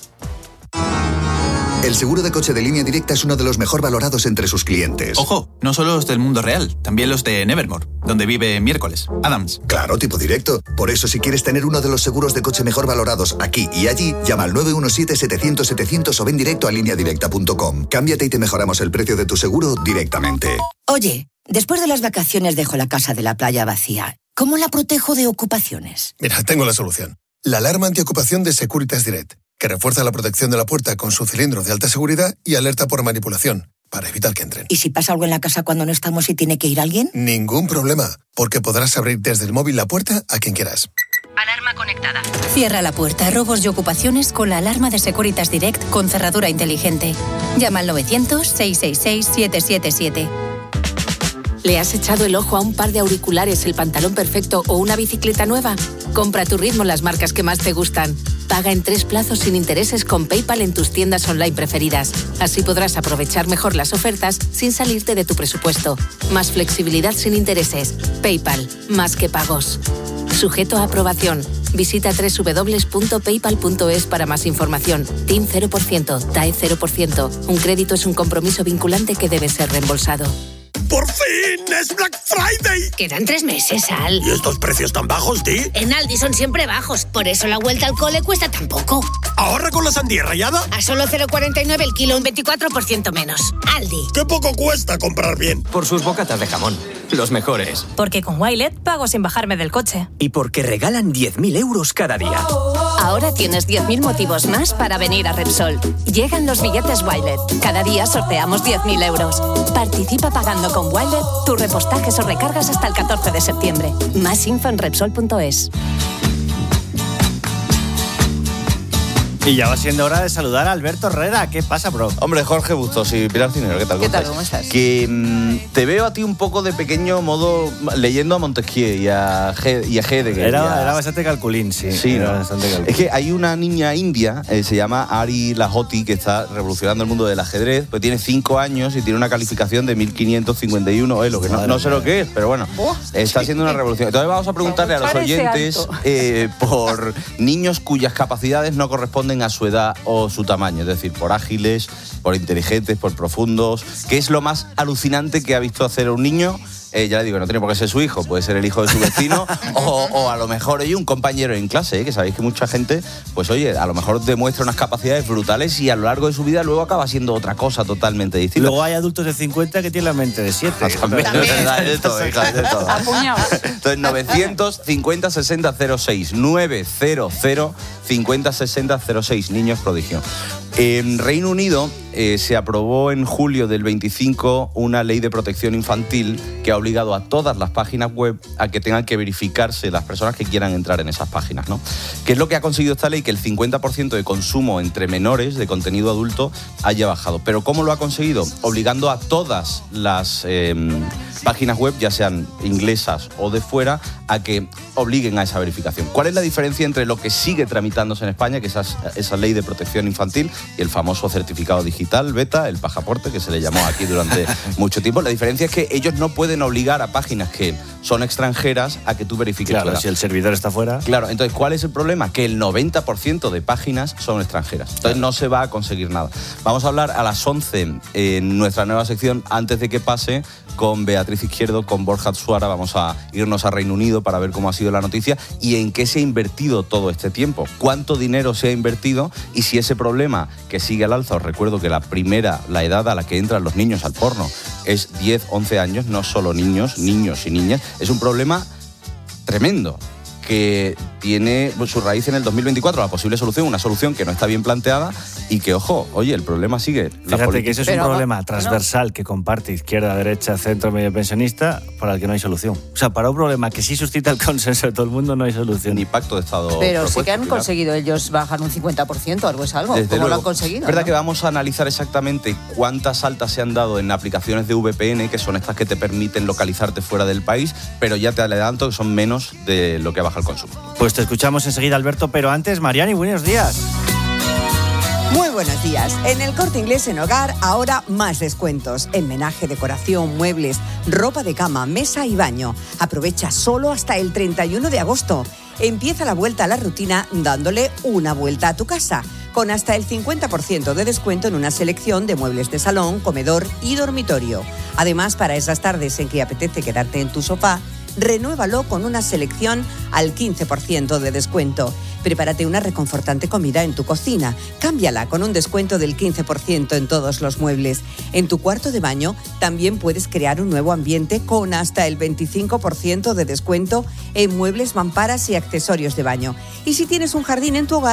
El seguro de coche de Línea Directa es uno de los mejor valorados entre sus clientes. Ojo, no solo los del mundo real, también los de Nevermore, donde vive Miércoles, Adams. Claro, tipo directo. Por eso, si quieres tener uno de los seguros de coche mejor valorados aquí y allí, llama al nueve uno siete, setecientos, setecientos o ven directo a línea directa punto com. Cámbiate y te mejoramos el precio de tu seguro directamente. Oye, después de las vacaciones dejo la casa de la playa vacía. ¿Cómo la protejo de ocupaciones? Mira, tengo la solución. La alarma antiocupación de Securitas Direct, que refuerza la protección de la puerta con su cilindro de alta seguridad y alerta por manipulación, para evitar que entren. ¿Y si pasa algo en la casa cuando no estamos y tiene que ir alguien? Ningún problema, porque podrás abrir desde el móvil la puerta a quien quieras. Alarma conectada. Cierra la puerta a robos y ocupaciones con la alarma de Securitas Direct con cerradura inteligente. Llama al novecientos, seiscientos sesenta y seis, setecientos setenta y siete. ¿Le has echado el ojo a un par de auriculares, el pantalón perfecto o una bicicleta nueva? Compra a tu ritmo las marcas que más te gustan. Paga en tres plazos sin intereses con PayPal en tus tiendas online preferidas. Así podrás aprovechar mejor las ofertas sin salirte de tu presupuesto. Más flexibilidad sin intereses. PayPal, más que pagos. Sujeto a aprobación. Visita doble u doble u doble u punto paypal punto es para más información. T I N cero por ciento, T A E cero por ciento. Un crédito es un compromiso vinculante que debe ser reembolsado. ¡Por fin! ¡Es Black Friday! Quedan tres meses, Al. ¿Y estos precios tan bajos, Di? En Aldi son siempre bajos, por eso la vuelta al cole cuesta tan poco. ¿Ahorra con la sandía rallada? A solo cero coma cuarenta y nueve el kilo, un veinticuatro por ciento menos. Aldi. ¡Qué poco cuesta comprar bien! Por sus bocatas de jamón, los mejores. Porque con Wilet pago sin bajarme del coche. Y porque regalan diez mil euros cada día. Ahora tienes diez mil motivos más para venir a Repsol. Llegan los billetes Wilet. Cada día sorteamos diez mil euros. Participa pagando con Wilet tus repostajes o recargas hasta el catorce de septiembre. Más info en Repsol punto es. Y ya va siendo hora de saludar a Alberto Herrera. ¿Qué pasa, bro? Hombre, Jorge Bustos y Pilar Cinero, ¿qué tal? ¿Qué tal? ¿Cómo estás? Que mmm, te veo a ti un poco de pequeño modo leyendo a Montesquieu y a, G, y a Heidegger. Era, a... era bastante calculín, sí. Sí, era ¿no? bastante calculín. Es que hay una niña india, eh, se llama Ari Lahoti, que está revolucionando el mundo del ajedrez, pues tiene cinco años y tiene una calificación de mil quinientos cincuenta y uno, eh, lo que no, no sé lo que es, pero bueno, está haciendo una revolución. Entonces vamos a preguntarle a los oyentes eh, por niños cuyas capacidades no corresponden a su edad o su tamaño, es decir, por ágiles, por inteligentes, por profundos. ¿Qué es lo más alucinante que ha visto hacer un niño? Eh, ya le digo, no tiene por qué ser su hijo, puede ser el hijo de su vecino o, o a lo mejor oye, un compañero en clase, ¿eh? Que sabéis que mucha gente, pues oye, a lo mejor demuestra unas capacidades brutales y a lo largo de su vida luego acaba siendo otra cosa totalmente distinta. Luego hay adultos de cincuenta que tienen la mente de siete. También, También. Es verdad, de todo, hija, de todo. Entonces, novecientos cincuenta sesenta cero seis, novecientos cincuenta sesenta cero seis, niños prodigio. En Reino Unido eh, se aprobó en julio del veinticinco una ley de protección infantil que ha obligado a todas las páginas web a que tengan que verificarse las personas que quieran entrar en esas páginas, ¿no? ¿Qué es lo que ha conseguido esta ley? Que el cincuenta por ciento de consumo entre menores de contenido adulto haya bajado. ¿Pero cómo lo ha conseguido? Obligando a todas las eh, páginas web, ya sean inglesas o de fuera, a que obliguen a esa verificación. ¿Cuál es la diferencia entre lo que sigue tramitándose en España, que es esa, esa ley de protección infantil, y el famoso certificado digital beta, el pasaporte, que se le llamó aquí durante mucho tiempo? La diferencia es que ellos no pueden obligar a páginas que son extranjeras a que tú verifiques. Claro, tu si el servidor está fuera. Claro, entonces, ¿cuál es el problema? Que el noventa por ciento de páginas son extranjeras. Entonces, claro, no se va a conseguir nada. Vamos a hablar a las once en nuestra nueva sección, antes de que pase, con Beatriz Izquierdo, con Borja Suara. Vamos a irnos a Reino Unido para ver cómo ha sido la noticia y en qué se ha invertido todo este tiempo. Cuánto dinero se ha invertido y si ese problema que sigue al alza, os recuerdo que la primera, la edad a la que entran los niños al porno es diez, once años, no solo niños, niños y niñas, es un problema tremendo que tiene su raíz en el dos mil veinticuatro, la posible solución, una solución que no está bien planteada y que, ojo, oye, el problema sigue. Fíjate que ese es un problema transversal que comparte izquierda, derecha, centro, medio pensionista, para el que no hay solución. O sea, para un problema que sí suscita el consenso de todo el mundo no hay solución. Ni pacto de Estado. Pero sí que han conseguido ellos bajar un cincuenta por ciento, algo es algo. Desde ¿Cómo luego. lo han conseguido? Es verdad ¿no? que vamos a analizar exactamente cuántas altas se han dado en aplicaciones de V P N, que son estas que te permiten localizarte fuera del país, pero ya te adelanto que son menos de lo que baja el consumo. Pues te escuchamos enseguida, Alberto, pero antes, Mariani, buenos días. Muy buenos días. En el Corte Inglés en Hogar, ahora más descuentos. En menaje, decoración, muebles, ropa de cama, mesa y baño. Aprovecha solo hasta el treinta y uno de agosto. Empieza la vuelta a la rutina dándole una vuelta a tu casa, con hasta el cincuenta por ciento de descuento en una selección de muebles de salón, comedor y dormitorio. Además, para esas tardes en que apetece quedarte en tu sofá, renuévalo con una selección al quince por ciento de descuento. Prepárate una reconfortante comida en tu cocina. Cámbiala con un descuento del quince por ciento en todos los muebles. En tu cuarto de baño también puedes crear un nuevo ambiente con hasta el veinticinco por ciento de descuento en muebles, mamparas y accesorios de baño. Y si tienes un jardín en tu hogar,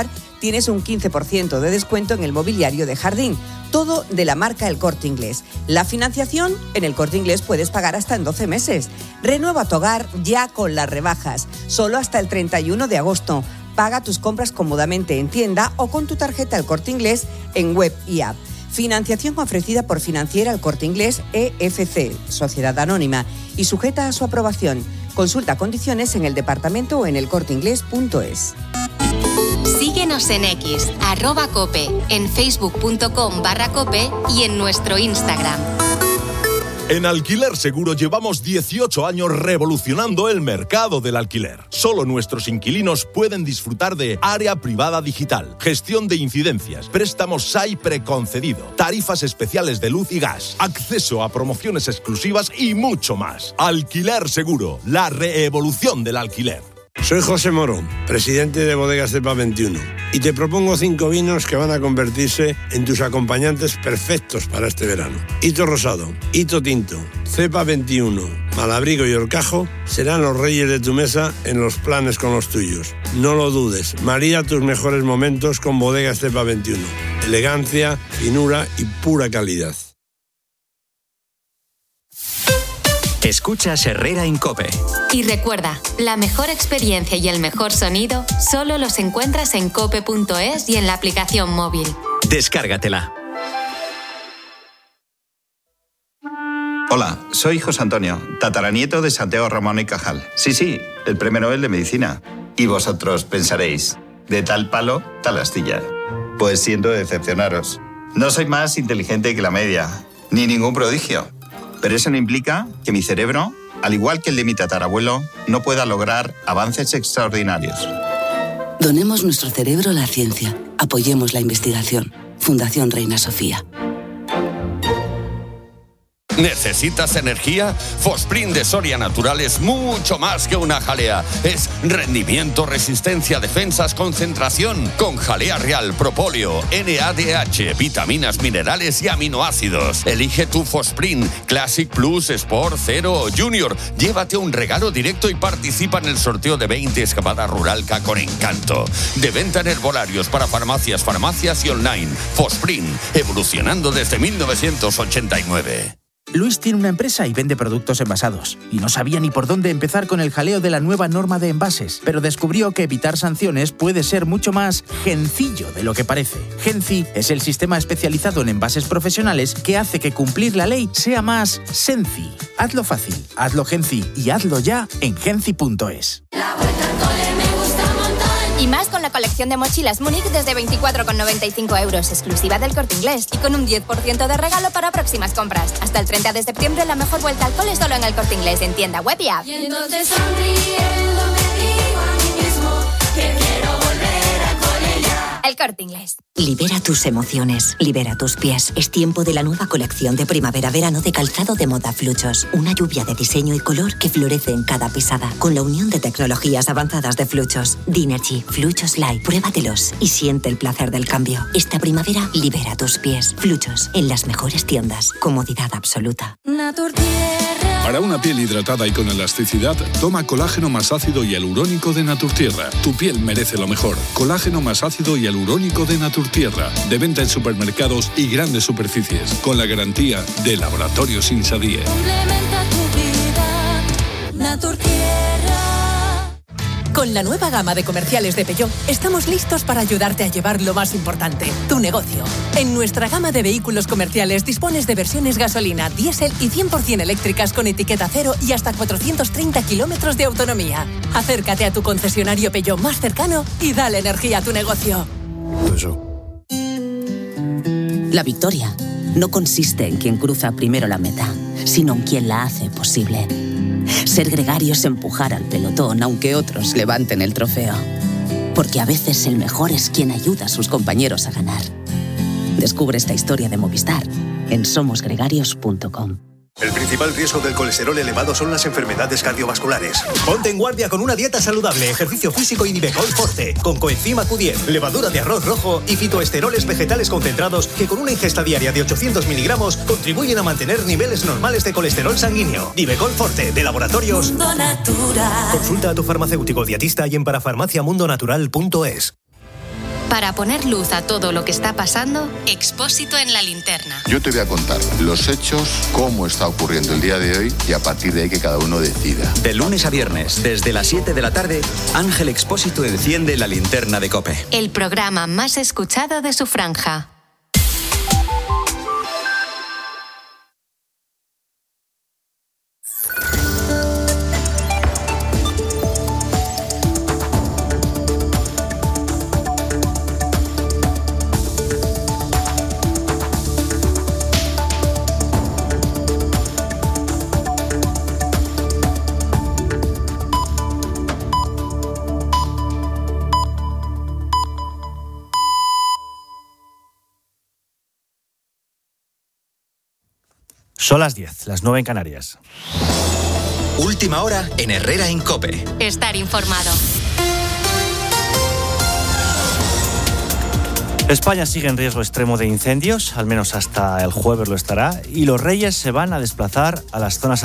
tienes un quince por ciento de descuento en el mobiliario de jardín. Todo de la marca El Corte Inglés. La financiación en El Corte Inglés puedes pagar hasta en doce meses. Renueva tu hogar ya con las rebajas. Solo hasta el treinta y uno de agosto. Paga tus compras cómodamente en tienda o con tu tarjeta El Corte Inglés en web y app. Financiación ofrecida por Financiera El Corte Inglés E F C, Sociedad Anónima, y sujeta a su aprobación. Consulta condiciones en el departamento o en elcorteinglés punto es. Síguenos en X, arroba cope, en facebook.com barra cope y en nuestro Instagram. En Alquiler Seguro llevamos dieciocho años revolucionando el mercado del alquiler. Solo nuestros inquilinos pueden disfrutar de área privada digital, gestión de incidencias, préstamos S A I preconcedido, tarifas especiales de luz y gas, acceso a promociones exclusivas y mucho más. Alquiler Seguro, la reevolución del alquiler. Soy José Moro, presidente de Bodegas Cepa veintiuno, y te propongo cinco vinos que van a convertirse en tus acompañantes perfectos para este verano. Hito Rosado, Hito Tinto, Cepa veintiuno, Malabrigo y Horcajo serán los reyes de tu mesa en los planes con los tuyos. No lo dudes, marida tus mejores momentos con Bodegas Cepa veintiuno. Elegancia, finura y pura calidad. Escuchas Herrera en COPE. Y recuerda, la mejor experiencia y el mejor sonido solo los encuentras en cope punto es y en la aplicación móvil. Descárgatela. Hola, soy José Antonio, tataranieto de Santiago Ramón y Cajal. Sí, sí, el premio Nobel de Medicina. Y vosotros pensaréis, de tal palo, tal astilla. Pues siento decepcionaros. No soy más inteligente que la media, ni ningún prodigio. Pero eso no implica que mi cerebro, al igual que el de mi tatarabuelo, no pueda lograr avances extraordinarios. Donemos nuestro cerebro a la ciencia. Apoyemos la investigación. Fundación Reina Sofía. ¿Necesitas energía? Fosprint de Soria Natural es mucho más que una jalea. Es rendimiento, resistencia, defensas, concentración. Con jalea real, propóleo, N A D H, vitaminas, minerales y aminoácidos. Elige tu Fosprint Classic Plus, Sport, Cero o Junior. Llévate un regalo directo y participa en el sorteo de veinte escapadas Ruralca con encanto. De venta en herbolarios para farmacias, farmacias y online. Fosprint, evolucionando desde mil novecientos ochenta y nueve. Luis tiene una empresa y vende productos envasados. Y no sabía ni por dónde empezar con el jaleo de la nueva norma de envases. Pero descubrió que evitar sanciones puede ser mucho más gencillo de lo que parece. Genci es el sistema especializado en envases profesionales que hace que cumplir la ley sea más senci. Hazlo fácil, hazlo Genci y hazlo ya en genci punto es. Y más con la colección de mochilas Múnich desde veinticuatro con noventa y cinco euros, exclusiva del Corte Inglés, y con un diez por ciento de regalo para próximas compras. Hasta el treinta de septiembre la mejor vuelta al cole solo en el Corte Inglés, en tienda web y app. Y entonces sonriendo me digo a mí mismo que quiero volver al cole ya. El Corte Inglés. Libera tus emociones, libera tus pies. Es tiempo de la nueva colección de primavera-verano de calzado de moda Fluchos. Una lluvia de diseño y color que florece en cada pisada. Con la unión de tecnologías avanzadas de Fluchos. Dinergy, Fluchos Light. Pruébatelos y siente el placer del cambio. Esta primavera, libera tus pies. Fluchos, en las mejores tiendas. Comodidad absoluta. Naturtierra. Para una piel hidratada y con elasticidad, toma colágeno más ácido y hialurónico de Naturtierra. Tu piel merece lo mejor. Colágeno más ácido y hialurónico de Naturtierra. De venta en supermercados y grandes superficies. Con la garantía de Laboratorios Insadie. Complementa tu vida. Naturtierra. Con la nueva gama de comerciales de Peugeot, estamos listos para ayudarte a llevar lo más importante, tu negocio. En nuestra gama de vehículos comerciales dispones de versiones gasolina, diésel y cien por ciento eléctricas con etiqueta cero y hasta cuatrocientos treinta kilómetros de autonomía. Acércate a tu concesionario Peugeot más cercano y dale energía a tu negocio. La victoria no consiste en quien cruza primero la meta, sino en quien la hace posible. Ser gregario es empujar al pelotón, aunque otros levanten el trofeo. Porque a veces el mejor es quien ayuda a sus compañeros a ganar. Descubre esta historia de Movistar en somos gregarios punto com. El principal riesgo del colesterol elevado son las enfermedades cardiovasculares. Ponte en guardia con una dieta saludable, ejercicio físico y Nivecol Forte, con coenzima Q diez, levadura de arroz rojo y fitoesteroles vegetales concentrados que con una ingesta diaria de ochocientos miligramos contribuyen a mantener niveles normales de colesterol sanguíneo. Nivecol Forte, de Laboratorios Mundo Natural. Consulta a tu farmacéutico dietista y en parafarmaciamundonatural punto es. Para poner luz a todo lo que está pasando, Expósito en la linterna. Yo te voy a contar los hechos, cómo está ocurriendo el día de hoy y a partir de ahí que cada uno decida. De lunes a viernes, desde las siete de la tarde, Ángel Expósito enciende la linterna de COPE. El programa más escuchado de su franja. Son las diez, las nueve en Canarias. Última hora en Herrera en COPE. Estar informado. España sigue en riesgo extremo de incendios, al menos hasta el jueves lo estará, y los Reyes se van a desplazar a las zonas